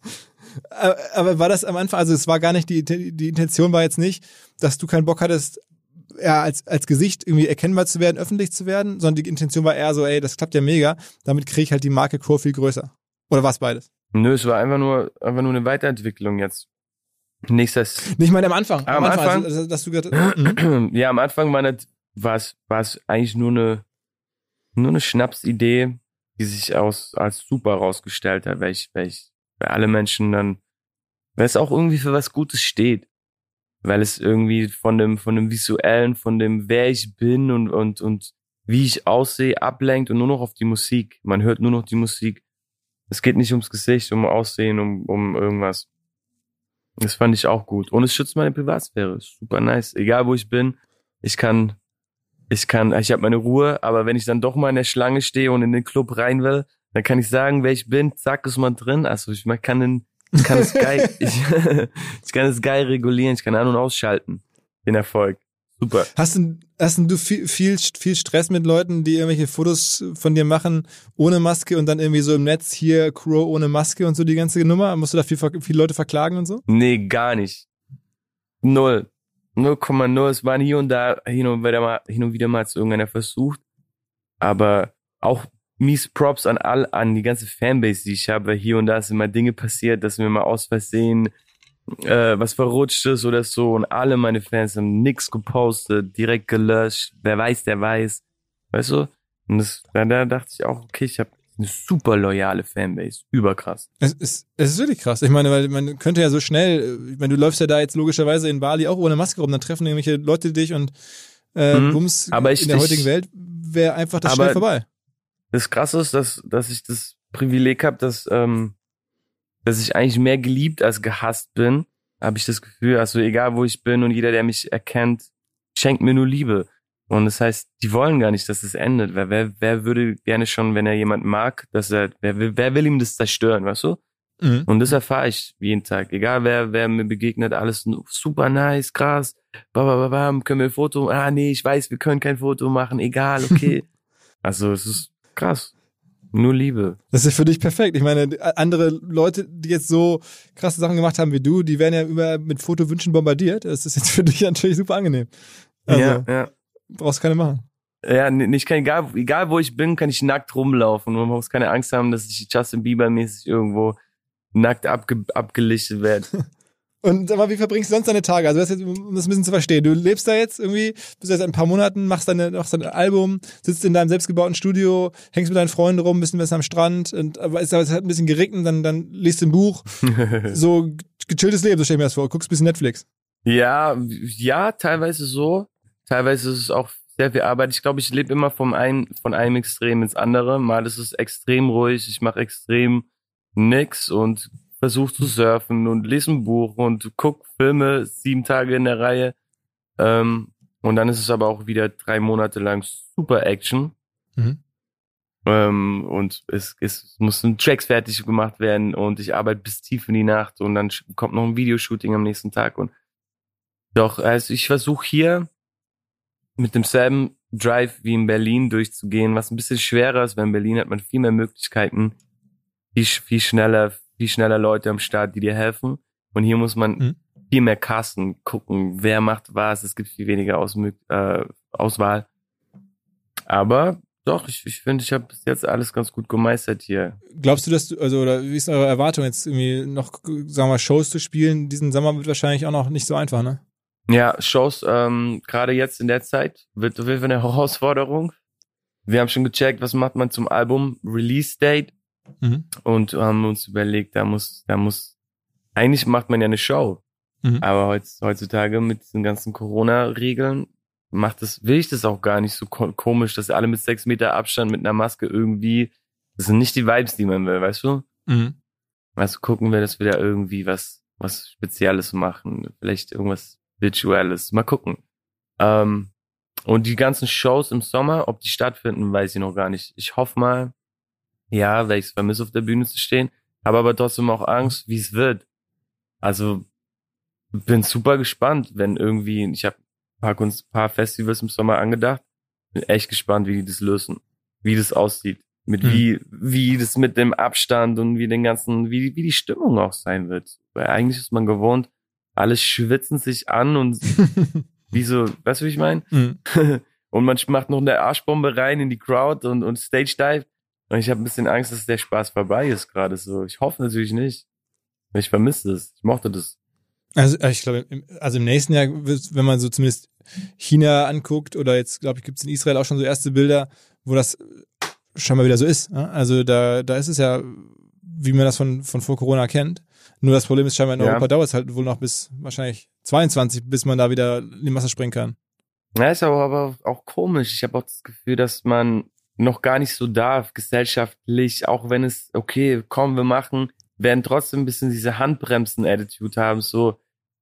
Aber war das am Anfang, also es war gar nicht, die Intention war jetzt nicht, dass du keinen Bock hattest, ja, als Gesicht irgendwie erkennbar zu werden, öffentlich zu werden, sondern die Intention war eher so, ey, das klappt ja mega, damit kriege ich halt die Marke Crow viel größer. Oder war es beides? Nö, es war einfach nur eine Weiterentwicklung jetzt. Nächstes. Nicht mal am Anfang. Am Anfang? Also, dass du gesagt, ja, am Anfang war es eigentlich nur eine Schnapsidee, die sich als super rausgestellt hat, weil alle Menschen dann, weil es auch irgendwie für was Gutes steht. Weil es irgendwie von dem Visuellen, von dem, wer ich bin und wie ich aussehe, ablenkt und nur noch auf die Musik. Man hört nur noch die Musik. Es geht nicht ums Gesicht, um Aussehen, um irgendwas. Das fand ich auch gut. Und es schützt meine Privatsphäre. Super nice. Egal wo ich bin, ich habe meine Ruhe, aber wenn ich dann doch mal in der Schlange stehe und in den Club rein will, dann kann ich sagen, wer ich bin, zack, ist man drin. Also ich kann es geil, ich kann es geil regulieren, ich kann an- und ausschalten. Den Erfolg. Super. Hast du viel Stress mit Leuten, die irgendwelche Fotos von dir machen ohne Maske und dann irgendwie so im Netz hier Crow ohne Maske und so die ganze Nummer? Musst du da viele Leute verklagen und so? Nee, gar nicht. 0. 0,0. Es waren hier und wieder mal zu irgendeiner versucht. Aber auch mies Props an die ganze Fanbase, die ich habe, weil hier und da sind mal Dinge passiert, dass mir mal aus Versehen was verrutscht ist oder so und alle meine Fans haben nix gepostet, direkt gelöscht, wer weiß, der weiß, weißt du? Und da dachte ich auch, okay, ich habe eine super loyale Fanbase, überkrass. Es ist wirklich krass. Ich meine, weil man könnte ja so schnell, ich meine, du läufst ja da jetzt logischerweise in Bali auch ohne Maske rum, dann treffen irgendwelche Leute dich und Bums, aber in der heutigen Welt wäre einfach das schnell vorbei. Das Krasse ist, dass ich das Privileg habe, dass ich eigentlich mehr geliebt als gehasst bin, habe ich das Gefühl. Also egal, wo ich bin und jeder, der mich erkennt, schenkt mir nur Liebe. Und das heißt, die wollen gar nicht, dass es endet. Weil wer würde gerne schon, wenn er jemand mag, wer will ihm das zerstören, weißt du? Mhm. Und das erfahre ich jeden Tag. Egal, wer mir begegnet, alles super nice, krass. Können wir ein Foto? Ah, nee, ich weiß, wir können kein Foto machen. Egal, okay. Also es ist krass. Nur Liebe. Das ist für dich perfekt. Ich meine, andere Leute, die jetzt so krasse Sachen gemacht haben wie du, die werden ja immer mit Fotowünschen bombardiert. Das ist jetzt für dich natürlich super angenehm. Also, ja. Brauchst keine machen. Ja, egal wo ich bin, kann ich nackt rumlaufen. Und man muss keine Angst haben, dass ich Justin Bieber-mäßig irgendwo nackt abgelichtet werde. Und sag mal, wie verbringst du sonst deine Tage? Also, um das ein bisschen zu verstehen. Du lebst da jetzt irgendwie, bist jetzt seit ein paar Monaten, machst dein Album, sitzt in deinem selbstgebauten Studio, hängst mit deinen Freunden rum, bist ein bisschen am Strand, aber es hat ein bisschen geregnet, dann liest du ein Buch. So gechilltes Leben, so stell ich mir das vor. Guckst ein bisschen Netflix. Ja, teilweise so. Teilweise ist es auch sehr viel Arbeit. Ich glaube, ich lebe immer von einem Extrem ins andere. Mal ist es extrem ruhig, ich mache extrem nix und versuche zu surfen und lese ein Buch und guck Filme 7 Tage in der Reihe. Und dann ist es aber auch wieder 3 Monate lang super Action. Mhm. Und es mussten Tracks fertig gemacht werden und ich arbeite bis tief in die Nacht und dann kommt noch ein Videoshooting am nächsten Tag. Und doch, also ich versuche hier mit demselben Drive wie in Berlin durchzugehen, was ein bisschen schwerer ist, weil in Berlin hat man viel mehr Möglichkeiten, viel schneller Leute am Start, die dir helfen. Und hier muss man viel mehr casten, gucken, wer macht was. Es gibt viel weniger Auswahl. Aber doch, ich finde, ich habe bis jetzt alles ganz gut gemeistert hier. Glaubst du, dass oder wie ist eure Erwartung jetzt irgendwie noch, sagen wir mal, Shows zu spielen? Diesen Sommer wird wahrscheinlich auch noch nicht so einfach, ne? Ja, Shows, gerade jetzt in der Zeit, wird auf jeden Fall eine Herausforderung. Wir haben schon gecheckt, was macht man zum Album Release Date und haben uns überlegt, eigentlich macht man ja eine Show. Aber heutzutage mit diesen ganzen Corona-Regeln will ich das auch gar nicht so komisch, dass alle mit 6 Meter Abstand mit einer Maske irgendwie, das sind nicht die Vibes, die man will, weißt du? Also gucken wir, dass wir da irgendwie was Spezielles machen, vielleicht irgendwas Virtuelles, mal gucken. Und die ganzen Shows im Sommer, ob die stattfinden, weiß ich noch gar nicht. Ich hoffe mal, ja, weil ich es vermisse, auf der Bühne zu stehen, habe aber trotzdem auch Angst, wie es wird. Also bin super gespannt, wenn irgendwie, ich habe uns ein paar Festivals im Sommer angedacht. Bin echt gespannt, wie die das lösen, wie das aussieht, mit wie das mit dem Abstand und wie die Stimmung auch sein wird. Weil eigentlich ist man gewohnt, alle schwitzen sich an und wie so, weißt du, wie ich meine? Und man macht noch eine Arschbombe rein in die Crowd und Stage Dive. Und ich habe ein bisschen Angst, dass der Spaß vorbei ist gerade so. Ich hoffe natürlich nicht. Ich vermisse es. Ich mochte das. Also ich glaube, im nächsten Jahr, wenn man so zumindest China anguckt oder jetzt, glaube ich, gibt es in Israel auch schon so erste Bilder, wo das scheinbar wieder so ist. Ne? Also da ist es ja, wie man das von vor Corona kennt. Nur das Problem ist scheinbar in Europa dauert es halt wohl noch bis wahrscheinlich 22, bis man da wieder in die Masse springen kann. Ja, ist aber auch komisch. Ich habe auch das Gefühl, dass man noch gar nicht so darf, gesellschaftlich, auch wenn es, okay, komm, wir machen, werden trotzdem ein bisschen diese Handbremsen-Attitude haben, so,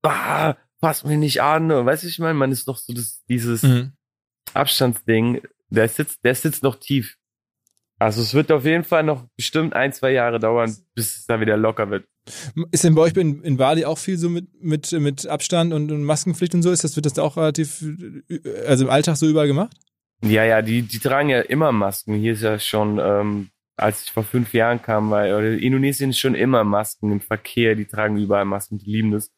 fass mich nicht an, weißt du, ich meine, man ist noch so dieses Abstandsding, der sitzt noch tief. Also es wird auf jeden Fall noch bestimmt 1-2 Jahre dauern, bis es da wieder locker wird. Ist denn bei euch in Bali auch viel so mit Abstand und Maskenpflicht und so? Wird das da auch relativ, also im Alltag so überall gemacht? Ja, die tragen ja immer Masken. Hier ist ja schon, als ich vor 5 Jahren kam, oder Indonesien ist schon immer Masken im Verkehr, die tragen überall Masken, die lieben das.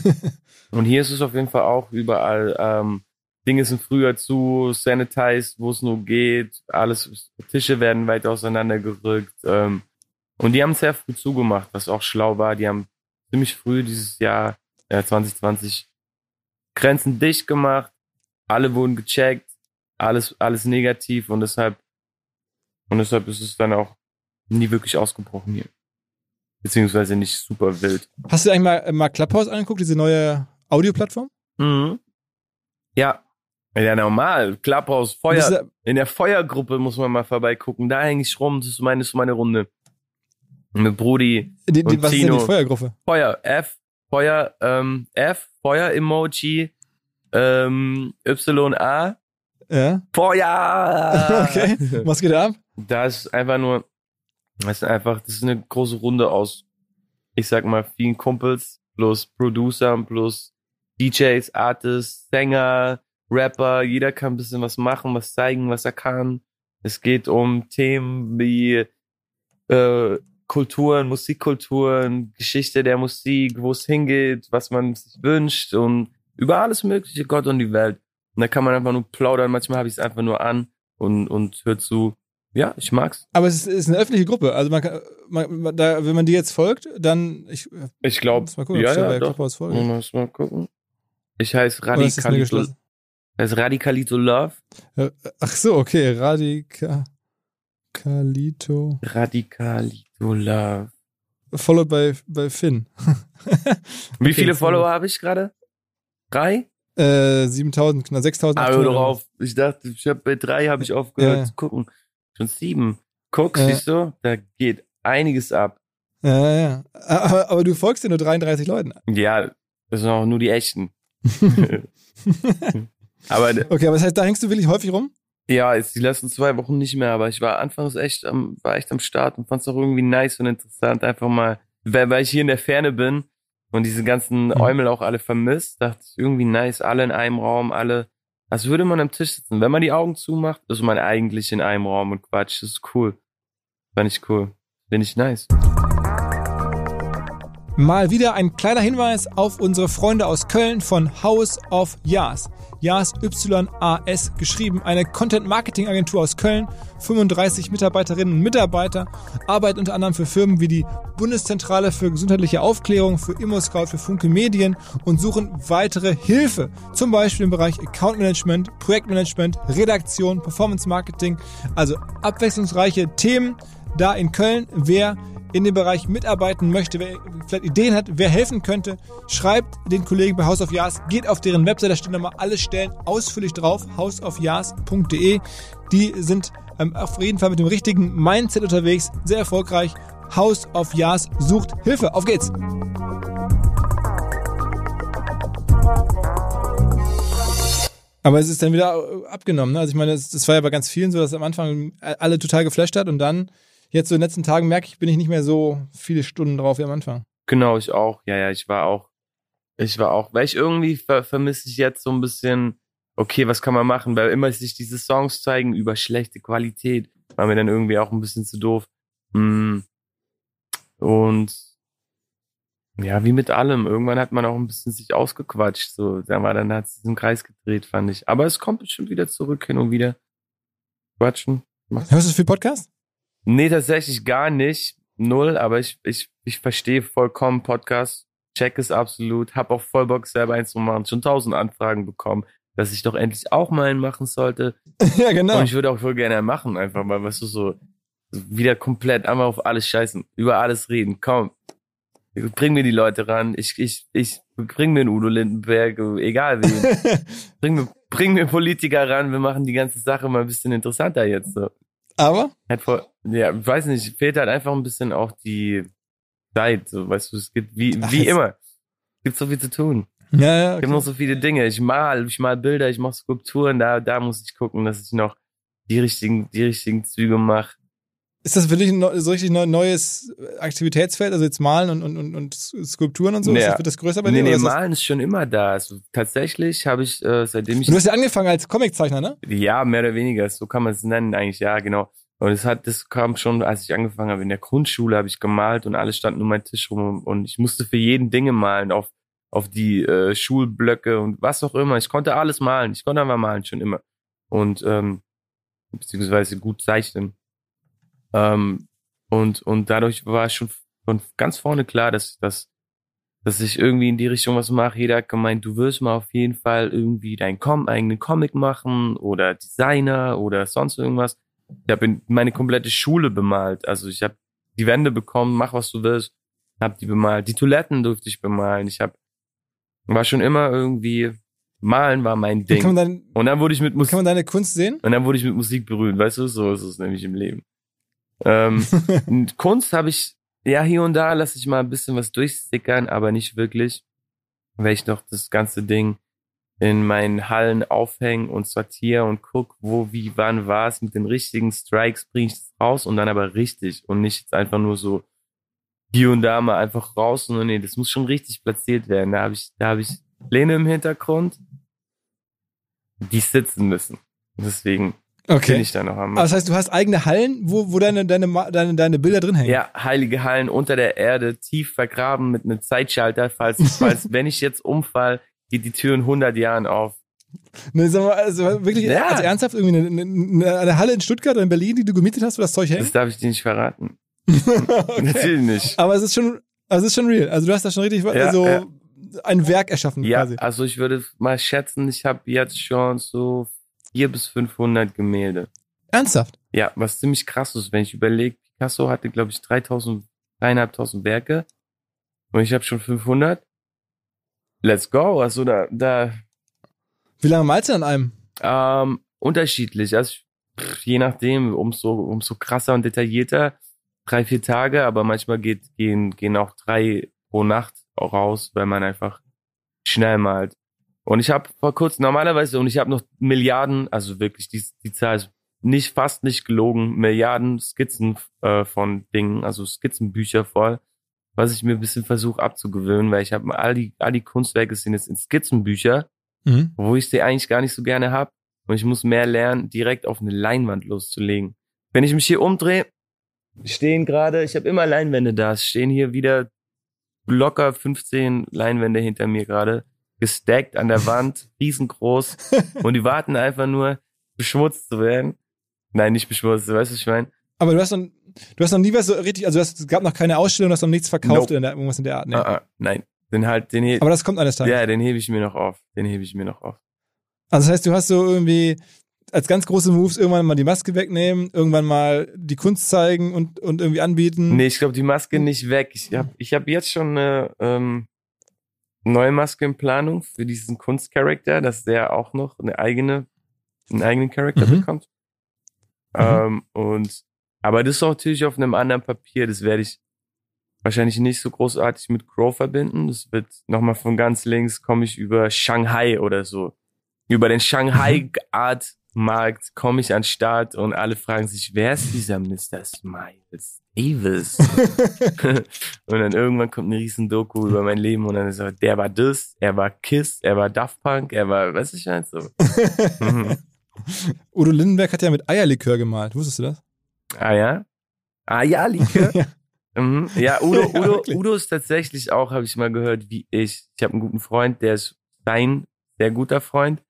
Und hier ist es auf jeden Fall auch überall, Dinge sind früher zu sanitized, wo es nur geht, Tische werden weit auseinandergerückt, und die haben sehr früh zugemacht, was auch schlau war. Die haben ziemlich früh dieses Jahr, 2020, Grenzen dicht gemacht, alle wurden gecheckt, alles negativ und deshalb ist es dann auch nie wirklich ausgebrochen hier. Beziehungsweise nicht super wild. Hast du eigentlich mal Clubhouse angeguckt, diese neue Audioplattform? Ja, normal. Clubhouse, Feuer. In der Feuergruppe muss man mal vorbeigucken. Da hänge ich rum, das ist meine Runde. Mit Brudi und was Tino. ist denn die Feuergruppe? Feuer-Emoji, YA. Ja. Feuer! Okay, was geht da ab? Das ist eine große Runde aus, ich sag mal, vielen Kumpels, plus Producern, plus DJs, Artists, Sänger, Rapper. Jeder kann ein bisschen was machen, was zeigen, was er kann. Es geht um Themen wie Kulturen, Musikkulturen, Geschichte der Musik, wo es hingeht, was man sich wünscht und über alles Mögliche, Gott und die Welt. Und da kann man einfach nur plaudern. Manchmal habe ich es einfach nur an und hört zu. Ja, ich mag's. Aber es ist eine öffentliche Gruppe. Also wenn man die jetzt folgt, dann ich glaube, ja, doch. Muss mal gucken. Ich heiße Radikalito Love. Ach so, okay, Radikalito Love. Followed by Finn. Wie viele Follower habe ich gerade? 3? 7.000, knapp 6.000. Aber drauf. Ich dachte, bei 3 habe ich aufgehört zu gucken. Schon 7. Guck, siehst du, da geht einiges ab. Ja. Aber du folgst ja nur 33 Leuten. Ja, das sind auch nur die echten. Aber okay, aber das heißt, da hängst du wirklich häufig rum? ja, jetzt die letzten 2 Wochen nicht mehr, aber ich war anfangs echt am Start und fand es auch irgendwie nice und interessant, einfach mal, weil ich hier in der Ferne bin und diese ganzen Eumel auch alle vermisst, dachte ich irgendwie nice, alle in einem Raum, alle, als würde man am Tisch sitzen. Wenn man die Augen zumacht, ist man eigentlich in einem Raum und Quatsch, das ist cool. Fand ich cool. Finde ich nice. Mal wieder ein kleiner Hinweis auf unsere Freunde aus Köln von House of Yas. Yas, Y-A-S geschrieben, eine Content-Marketing-Agentur aus Köln, 35 Mitarbeiterinnen und Mitarbeiter, arbeitet unter anderem für Firmen wie die Bundeszentrale für gesundheitliche Aufklärung, für ImmoScout, für Funke Medien und suchen weitere Hilfe, zum Beispiel im Bereich Account-Management, Projektmanagement, Redaktion, Performance-Marketing, also abwechslungsreiche Themen da in Köln. Wer in dem Bereich mitarbeiten möchte, wer vielleicht Ideen hat, wer helfen könnte, schreibt den Kollegen bei House of Yas, geht auf deren Website, da stehen nochmal alle Stellen ausführlich drauf, houseofyas.de. Die sind auf jeden Fall mit dem richtigen Mindset unterwegs, sehr erfolgreich. House of Yas sucht Hilfe. Auf geht's! Aber es ist dann wieder abgenommen, ne? Also ich meine, das war ja bei ganz vielen so, dass am Anfang alle total geflasht hat und dann jetzt so in den letzten Tagen merke ich, bin ich nicht mehr so viele Stunden drauf wie am Anfang. Genau, ich auch. Ja, ich war auch, weil ich irgendwie vermisse ich jetzt so ein bisschen, okay, was kann man machen, weil immer sich diese Songs zeigen über schlechte Qualität, war mir dann irgendwie auch ein bisschen zu doof. Und ja, wie mit allem, irgendwann hat man auch ein bisschen sich ausgequatscht, so, dann hat es diesen Kreis gedreht, fand ich. Aber es kommt bestimmt wieder zurück, hin und wieder. Quatschen. Hörst du viel Podcast? Nee, tatsächlich gar nicht. 0, aber ich verstehe vollkommen Podcasts, check es absolut, hab auch voll Bock selber eins zu machen, schon 1000 Anfragen bekommen, dass ich doch endlich auch mal einen machen sollte. Ja, genau. Und ich würde auch voll gerne machen, einfach mal, weißt du, so wieder komplett einmal auf alles scheißen, über alles reden, komm. Bring mir die Leute ran, ich bring mir einen Udo Lindenberg, egal wen. bring mir Politiker ran, wir machen die ganze Sache mal ein bisschen interessanter jetzt, so. Aber? Ja, weiß nicht, fehlt halt einfach ein bisschen auch die Zeit, so, weißt du, es gibt wie immer, es gibt so viel zu tun. Ja, okay. Es gibt noch so viele Dinge, ich mal Bilder, ich mache Skulpturen, da muss ich gucken, dass ich noch die richtigen Züge mache. Ist das für dich so richtig neues Aktivitätsfeld, also jetzt Malen und Skulpturen und so? Ja. Wird das größer bei dir? Nee, Malen ist schon immer da. Also, tatsächlich habe ich, seitdem ich... Du hast ja angefangen als Comiczeichner, ne? Ja, mehr oder weniger, so kann man es nennen eigentlich, ja, genau. Und das kam schon, als ich angefangen habe, in der Grundschule habe ich gemalt und alle standen um meinen Tisch rum und ich musste für jeden Dinge malen, auf die Schulblöcke und was auch immer. Ich konnte alles malen, ich konnte einfach malen, schon immer. Und beziehungsweise gut zeichnen. Und dadurch war schon von ganz vorne klar, dass ich irgendwie in die Richtung was mache. Jeder hat gemeint, du wirst mal auf jeden Fall irgendwie deinen eigenen Comic machen oder Designer oder sonst irgendwas. Ich habe meine komplette Schule bemalt. Also ich habe die Wände bekommen, mach was du willst, hab die bemalt. Die Toiletten durfte ich bemalen. War schon immer irgendwie, malen war mein Ding. Und dann wurde ich mit Musik. Kann man deine Kunst sehen? Und dann wurde ich mit Musik berühmt, weißt du? So ist es nämlich im Leben. Kunst habe ich, ja, hier und da lasse ich mal ein bisschen was durchstickern, aber nicht wirklich, weil ich noch das ganze Ding in meinen Hallen aufhänge und sortiere und guck, wo, wie, wann, was, mit den richtigen Strikes bringe ich das raus und dann aber richtig und nicht jetzt einfach nur so hier und da mal einfach raus, sondern nee, das muss schon richtig platziert werden. Da habe ich Lene im Hintergrund, die sitzen müssen. Deswegen bin ich da noch am. Aber das heißt, du hast eigene Hallen, wo deine Bilder drin hängen? Ja, heilige Hallen unter der Erde, tief vergraben mit einem Zeitschalter, falls wenn ich jetzt umfall, geht die Tür in 100 Jahren auf. Ne, sag mal, also wirklich, ja. Also ernsthaft, irgendwie eine Halle in Stuttgart oder in Berlin, die du gemietet hast, wo das Zeug hängt? Das darf ich dir nicht verraten. Okay. Natürlich nicht. Aber es ist schon real. Also du hast da schon richtig ein Werk erschaffen quasi. Ja, also ich würde mal schätzen, ich habe jetzt schon so 400 bis 500 Gemälde. Ernsthaft? Ja, was ziemlich krass ist, wenn ich überlege, Picasso hatte, glaube ich, 3.500 Werke und ich habe schon 500. Let's go, also da. Wie lange malst du an einem? Unterschiedlich, also je nachdem, umso krasser und detaillierter, 3-4 Tage, aber manchmal gehen auch 3 pro Nacht auch raus, weil man einfach schnell malt. Und ich habe vor kurzem normalerweise, und ich habe noch Milliarden, also wirklich, die Zahl ist fast nicht gelogen, Milliarden Skizzen von Dingen, also Skizzenbücher voll, was ich mir ein bisschen versuche abzugewöhnen, weil ich habe all die Kunstwerke sind jetzt in Skizzenbücher, wo ich sie eigentlich gar nicht so gerne habe. Und ich muss mehr lernen, direkt auf eine Leinwand loszulegen. Wenn ich mich hier umdrehe, stehen gerade, ich habe immer Leinwände da, es stehen hier wieder locker 15 Leinwände hinter mir gerade, gestackt an der Wand, riesengroß, und die warten einfach nur, beschmutzt zu werden. Nein, nicht beschmutzt, weißt du, was ich meine? Aber du hast noch nie was so richtig, also es gab noch keine Ausstellung, du hast noch nichts verkauft oder irgendwas in der Art, ne? Nein. Aber das kommt eines Tages. Ja, den hebe ich mir noch auf. Also das heißt, du hast so irgendwie als ganz große Moves irgendwann mal die Maske wegnehmen, irgendwann mal die Kunst zeigen und irgendwie anbieten. Nee, ich glaube, die Maske nicht weg. Ich hab jetzt schon eine neue Maske in Planung für diesen Kunstcharakter, dass der auch noch einen eigenen Charakter bekommt. Aber das ist auch natürlich auf einem anderen Papier. Das werde ich wahrscheinlich nicht so großartig mit Crow verbinden. Das wird nochmal von ganz links, komme ich über Shanghai oder so. Über den Shanghai Art Markt komme ich an den Start und alle fragen sich, wer ist dieser Mr. Smiles Davis? Und dann irgendwann kommt eine riesen Doku über mein Leben und dann ist er, der war das, er war Kiss, er war Daft Punk, er war, weißt du, ich meine so. Udo Lindenberg hat ja mit Eierlikör gemalt, wusstest du das? Ah ja? Eierlikör? Ja. Ja, Udo ist tatsächlich auch, habe ich mal gehört, wie ich. Ich habe einen guten Freund, der ist sein sehr guter Freund.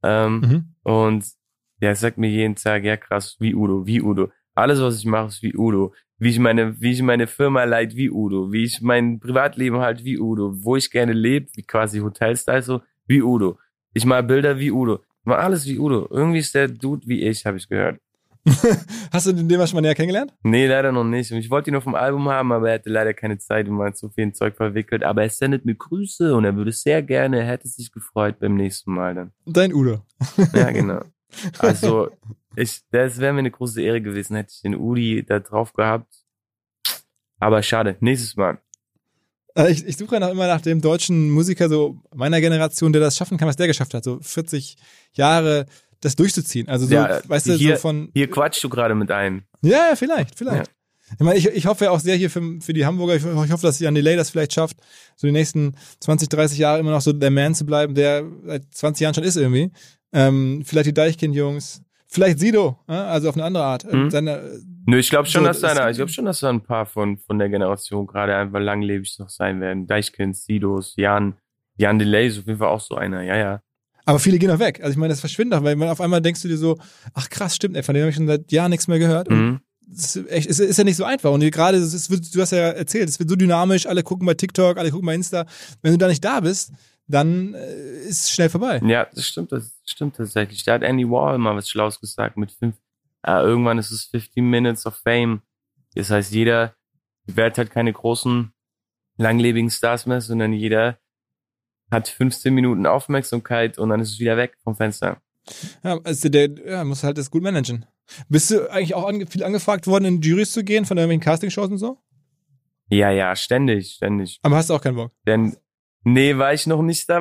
Und der sagt mir jeden Tag, ja krass, wie Udo. Alles, was ich mache, ist wie Udo. Wie ich meine Firma leite, wie Udo. Wie ich mein Privatleben halt, wie Udo. Wo ich gerne lebe, wie quasi Hotelstyle so, wie Udo. Ich mache Bilder wie Udo. Ich mache alles wie Udo. Irgendwie ist der Dude wie ich, habe ich gehört. Hast du den schon mal näher kennengelernt? Nee, leider noch nicht. Ich wollte ihn auf dem Album haben, aber er hatte leider keine Zeit und war in so viel Zeug verwickelt. Aber er sendet mir Grüße und er würde sehr gerne, er hätte sich gefreut beim nächsten Mal dann. Dein Udo. Ja, genau. Also, das wäre mir eine große Ehre gewesen, hätte ich den Udi da drauf gehabt. Aber schade, nächstes Mal. Ich suche ja noch immer nach dem deutschen Musiker so meiner Generation, der das schaffen kann, was der geschafft hat. So 40 Jahre das durchzuziehen. Also so, ja, weißt du, hier, so von... Hier quatschst du gerade mit einem. Ja, vielleicht. Ja. Ich meine, ich hoffe ja auch sehr hier für die Hamburger, ich hoffe, dass Jan Delay das vielleicht schafft, so die nächsten 20, 30 Jahre immer noch so der Man zu bleiben, der seit 20 Jahren schon ist irgendwie. Vielleicht die Deichkind-Jungs, vielleicht Sido, also auf eine andere Art. Nö, ich glaube schon, dass da ein paar von der Generation gerade einfach langlebig noch sein werden. Deichkind, Sidos, Jan Delay ist auf jeden Fall auch so einer, ja. Aber viele gehen auch weg. Also ich meine, das verschwindet auch, weil auf einmal denkst du dir so, ach krass, stimmt, von dem habe ich schon seit Jahren nichts mehr gehört. Und es ist ja nicht so einfach. Und gerade, du hast ja erzählt, es wird so dynamisch, alle gucken bei TikTok, alle gucken bei Insta. Wenn du da nicht da bist, dann ist es schnell vorbei. Ja, das stimmt tatsächlich. Da hat Andy Warhol mal was Schlaues gesagt mit irgendwann ist es 15 Minutes of Fame. Das heißt, die Welt hat keine großen, langlebigen Stars mehr, sondern jeder hat 15 Minuten Aufmerksamkeit und dann ist es wieder weg vom Fenster. Ja, also der muss halt das gut managen. Bist du eigentlich auch viel angefragt worden, in Jurys zu gehen, von irgendwelchen Castingshows und so? Ja, ständig. Aber hast du auch keinen Bock? Nee, da bin ich noch nicht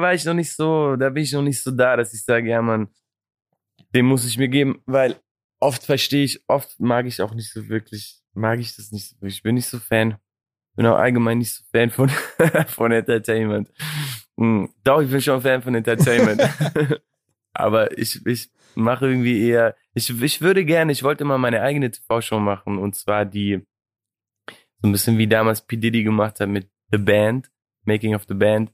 so da, dass ich sage, ja Mann, den muss ich mir geben, weil oft mag ich das nicht so wirklich. Ich bin nicht so Fan. Bin auch allgemein nicht so Fan von Entertainment. Doch, ich bin schon Fan von Entertainment. Aber ich mache irgendwie eher, ich wollte mal meine eigene TV-Show machen und zwar die, so ein bisschen wie damals P. Diddy gemacht hat mit The Band, Making of the Band.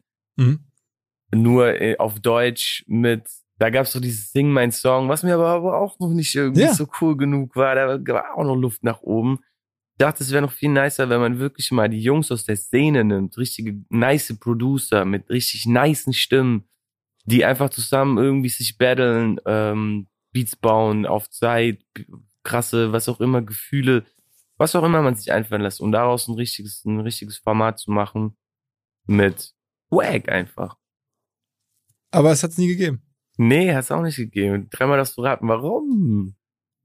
Nur auf Deutsch da gab's so dieses Sing mein Song, was mir aber auch noch nicht irgendwie so cool genug war, da war auch noch Luft nach oben. Ich dachte, es wäre noch viel nicer, wenn man wirklich mal die Jungs aus der Szene nimmt, richtige nice Producer mit richtig nicen Stimmen, die einfach zusammen irgendwie sich battlen, Beats bauen, auf Zeit, krasse, was auch immer, Gefühle, was auch immer man sich einfallen lässt und daraus ein richtiges Format zu machen mit Wack einfach. Aber es hat's nie gegeben. Nee, hat's auch nicht gegeben. Dreimal darfst du raten, warum?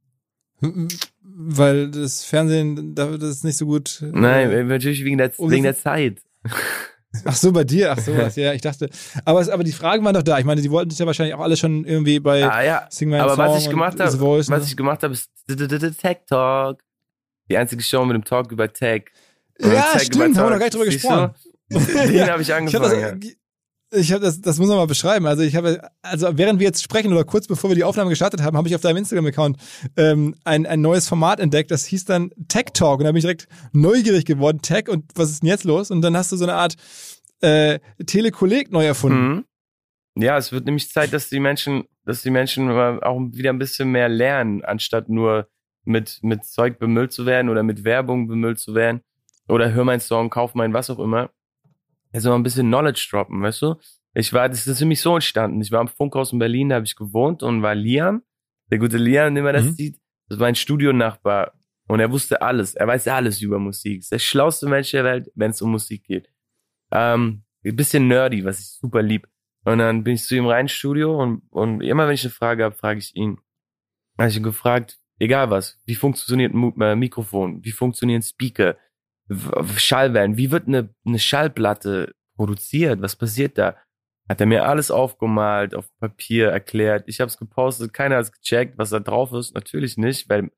Weil das Fernsehen, das ist nicht so gut. Nein, natürlich wegen der Zeit. Ach so, bei dir, ach so, was, ja, ich dachte. Aber die Fragen waren doch da. Ich meine, die wollten dich ja wahrscheinlich auch alle schon irgendwie bei Sing My Song. Aber was ich gemacht habe, ist Tech Talk. Die einzige Show mit dem Talk über Tech. Ja, stimmt, haben wir noch gar nicht drüber gesprochen. Den habe ich angefangen. Das muss man mal beschreiben. Also während wir jetzt sprechen oder kurz bevor wir die Aufnahme gestartet haben, habe ich auf deinem Instagram-Account ein neues Format entdeckt. Das hieß dann Tech Talk und da bin ich direkt neugierig geworden. Tech und was ist denn jetzt los? Und dann hast du so eine Art Telekolleg neu erfunden. Ja, es wird nämlich Zeit, dass die Menschen auch wieder ein bisschen mehr lernen, anstatt nur mit Zeug bemüllt zu werden oder mit Werbung bemüllt zu werden oder hör meinen Song, kauf meinen, was auch immer. Also mal ein bisschen Knowledge droppen, weißt du? Das ist nämlich so entstanden. Ich war am Funkhaus in Berlin, da habe ich gewohnt und war Liam, der gute Liam, den man das sieht, das war ein Studionachbar und er wusste alles. Er weiß alles über Musik. Ist der schlauste Mensch der Welt, wenn es um Musik geht. Ein bisschen nerdy, was ich super lieb. Und dann bin ich zu ihm rein ins Studio und immer wenn ich eine Frage habe, frage ich ihn. Da habe ich ihn gefragt, egal was, wie funktioniert ein Mikrofon, wie funktionieren Speaker, Schallwellen, wie wird eine Schallplatte produziert, was passiert da? Hat er mir alles aufgemalt, auf Papier erklärt, ich habe es gepostet, keiner hat es gecheckt, was da drauf ist, natürlich nicht, weil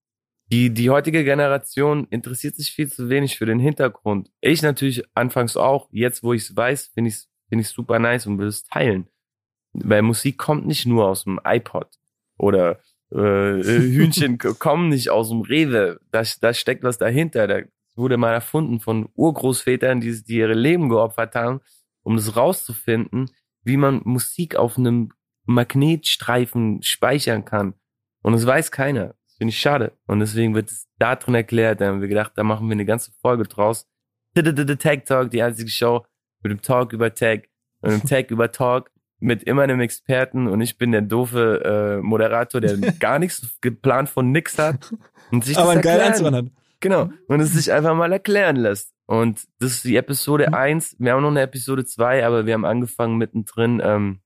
die heutige Generation interessiert sich viel zu wenig für den Hintergrund. Ich natürlich anfangs auch, jetzt wo ich es weiß, finde ich super nice und will es teilen. Weil Musik kommt nicht nur aus dem iPod oder Hühnchen kommen nicht aus dem Rewe, da steckt was dahinter, da wurde mal erfunden von Urgroßvätern, die ihre Leben geopfert haben, um das rauszufinden, wie man Musik auf einem Magnetstreifen speichern kann. Und das weiß keiner. Das finde ich schade. Und deswegen wird es da drin erklärt. Da haben wir gedacht, da machen wir eine ganze Folge draus. Tech Talk, die einzige Show mit dem Talk über Tech und dem Tech über Talk mit immer einem Experten und ich bin der doofe Moderator, der gar nichts geplant von nix hat und sich aber einen geilen Anzug hat. Genau. Und es sich einfach mal erklären lässt. Und das ist die Episode 1. Wir haben noch eine Episode 2, aber wir haben angefangen mittendrin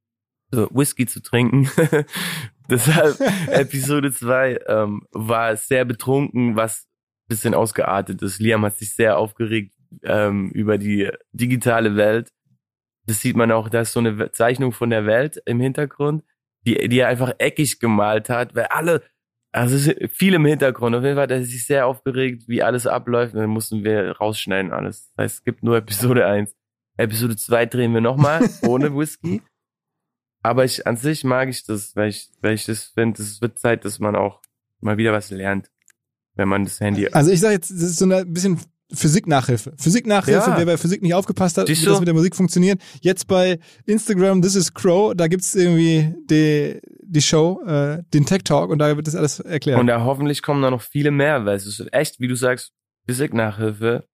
Whisky zu trinken. Deshalb Episode 2 war sehr betrunken, was ein bisschen ausgeartet ist. Liam hat sich sehr aufgeregt über die digitale Welt. Das sieht man auch, da ist so eine Zeichnung von der Welt im Hintergrund, die er einfach eckig gemalt hat, weil also viel im Hintergrund. Auf jeden Fall hat er sich sehr aufgeregt, wie alles abläuft. Und dann mussten wir rausschneiden alles. Das heißt, es gibt nur Episode 1. Episode 2 drehen wir nochmal, ohne Whisky. Aber an sich mag ich das, weil ich das finde, es wird Zeit, dass man auch mal wieder was lernt, wenn man das Handy... Also ich sage jetzt, das ist so ein bisschen Physiknachhilfe. Wer bei Physik nicht aufgepasst hat, wie das mit der Musik funktioniert. Jetzt bei Instagram, This is Crow, da gibt's irgendwie die Show, den Tech Talk und da wird das alles erklärt. Und da hoffentlich kommen da noch viele mehr, weil es ist echt, wie du sagst, Physiknachhilfe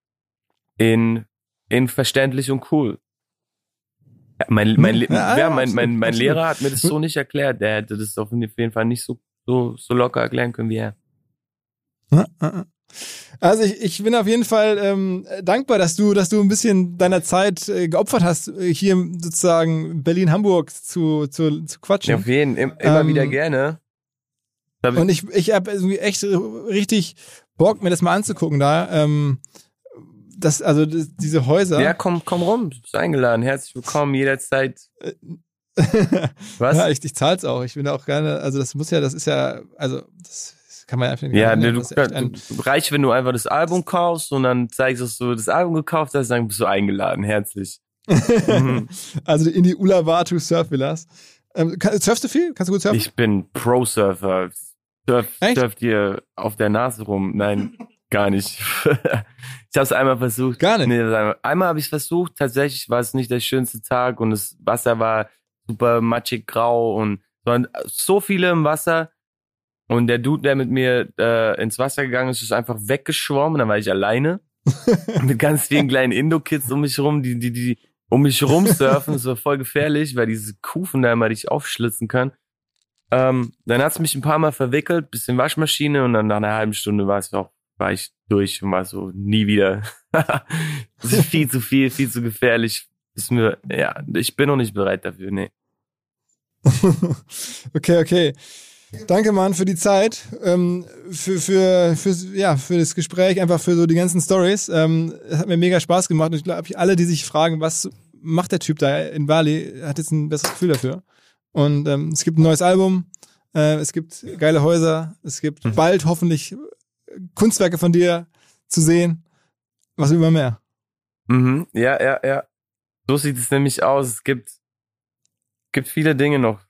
in verständlich und cool. Ja, mein Lehrer hat mir das so nicht erklärt. Der hätte das auf jeden Fall nicht so locker erklären können wie er. Also ich bin auf jeden Fall dankbar, dass du ein bisschen deiner Zeit geopfert hast, hier sozusagen Berlin-Hamburg zu quatschen. Ja, auf jeden immer wieder gerne. Und ich habe irgendwie echt richtig Bock, mir das mal anzugucken da. Diese Häuser. Ja, komm rum, du bist eingeladen. Herzlich willkommen, jederzeit. Was? Ja, ich zahl's auch. Ich bin da auch gerne, also das kann man einfach nicht. Ja, du reicht, wenn du einfach das Album kaufst und dann zeigst, dass du das Album gekauft hast, dann bist du eingeladen. Herzlich. Also in die Uluwatu Surfvillas. Surfst du viel? Kannst du gut surfen? Ich bin Pro-Surfer. Surf dir auf der Nase rum. Nein, gar nicht. Ich habe es einmal versucht. Gar nicht? Nee, einmal habe ich es versucht. Tatsächlich war es nicht der schönste Tag und das Wasser war super matschig grau und so viele im Wasser. Und der Dude, der mit mir ins Wasser gegangen ist, ist einfach weggeschwommen. Dann war ich alleine mit ganz vielen kleinen Indo-Kids um mich rum, die um mich rum surfen. Das war voll gefährlich, weil diese Kufen da immer dich aufschlitzen können. Dann hat's mich ein paar Mal verwickelt, bisschen Waschmaschine und dann nach einer halben Stunde war ich durch und war so nie wieder. Das ist viel zu viel, viel zu gefährlich. Ich bin noch nicht bereit dafür, nee. Okay. Danke, Mann, für die Zeit, für das Gespräch, einfach für so die ganzen Storys. Es hat mir mega Spaß gemacht und ich glaube, alle, die sich fragen, was macht der Typ da in Bali, hat jetzt ein besseres Gefühl dafür. Und es gibt ein neues Album, es gibt geile Häuser, es gibt bald hoffentlich Kunstwerke von dir zu sehen. Was will man mehr? Mhm. Ja. So sieht es nämlich aus. Es gibt viele Dinge noch.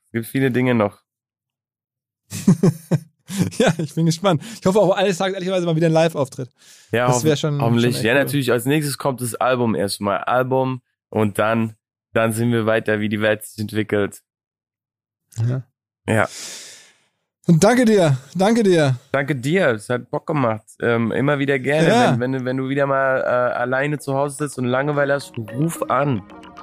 Ja, ich bin gespannt. Ich hoffe auch eines Tages ehrlicherweise mal wieder ein Live-Auftritt. Ja, das wäre schon hoffentlich. Schon ja, cool. Natürlich. Als nächstes kommt das Album erstmal. Und dann sehen wir weiter, wie die Welt sich entwickelt. Ja. Und danke dir. Danke dir. Es hat Bock gemacht. Immer wieder gerne. Ja. Wenn du wieder mal alleine zu Hause sitzt und Langeweile hast, ruf an.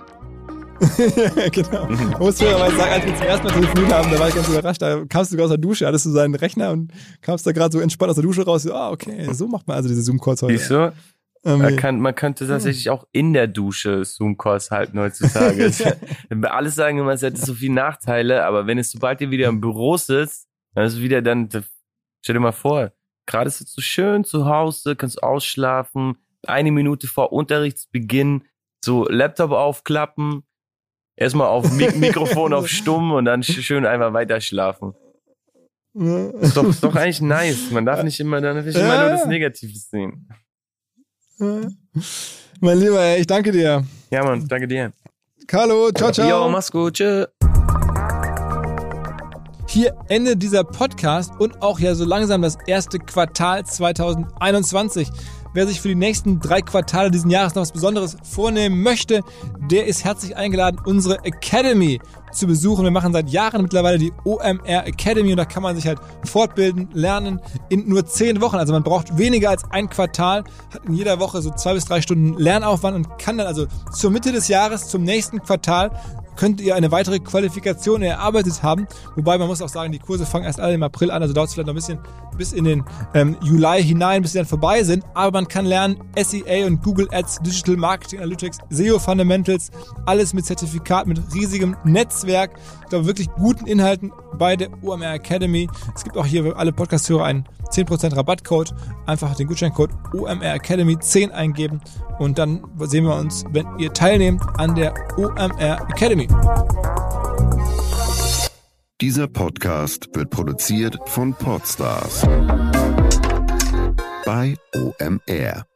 Genau. Ich muss fairerweise sagen, als wir zum ersten Mal telefoniert haben, da war ich ganz überrascht. Da kamst du aus der Dusche, hattest du seinen Rechner und kamst da gerade so entspannt aus der Dusche raus. Okay, so macht man also diese Zoom-Calls heute. Siehst du? Man könnte tatsächlich auch in der Dusche Zoom-Calls halten heutzutage. Alles sagen immer, es hätte so viele Nachteile, aber sobald ihr wieder im Büro sitzt, dann ist es wieder stell dir mal vor, gerade sitzt du schön zu Hause, kannst ausschlafen, 1 Minute vor Unterrichtsbeginn, so Laptop aufklappen, erstmal auf Mikrofon auf stumm und dann schön einfach weiter schlafen. Ist doch eigentlich nice. Man darf nicht immer nur das Negative sehen. Mein Lieber, ich danke dir. Ja, Mann, danke dir. Carlo, ciao. Jo, mach's gut, tschö. Hier endet dieser Podcast und auch ja so langsam das erste Quartal 2021. Wer sich für die nächsten 3 Quartale diesen Jahres noch was Besonderes vornehmen möchte, der ist herzlich eingeladen, unsere Academy zu besuchen. Wir machen seit Jahren mittlerweile die OMR Academy und da kann man sich halt fortbilden, lernen in nur 10 Wochen. Also man braucht weniger als ein Quartal, hat in jeder Woche so 2 bis 3 Stunden Lernaufwand und kann dann also zur Mitte des Jahres, zum nächsten Quartal, könnt ihr eine weitere Qualifikation erarbeitet haben. Wobei man muss auch sagen, die Kurse fangen erst alle im April an, also dauert es vielleicht noch ein bisschen bis in den Juli hinein, bis sie dann vorbei sind. Aber man kann lernen SEA und Google Ads, Digital Marketing Analytics, SEO Fundamentals, alles mit Zertifikat, mit riesigem Netzwerk. Ich glaube, wirklich guten Inhalten bei der OMR Academy. Es gibt auch hier für alle Podcast-Hörer einen 10% Rabattcode. Einfach den Gutscheincode OMR Academy 10 eingeben und dann sehen wir uns, wenn ihr teilnehmt an der OMR Academy. Dieser Podcast wird produziert von Podstars bei OMR.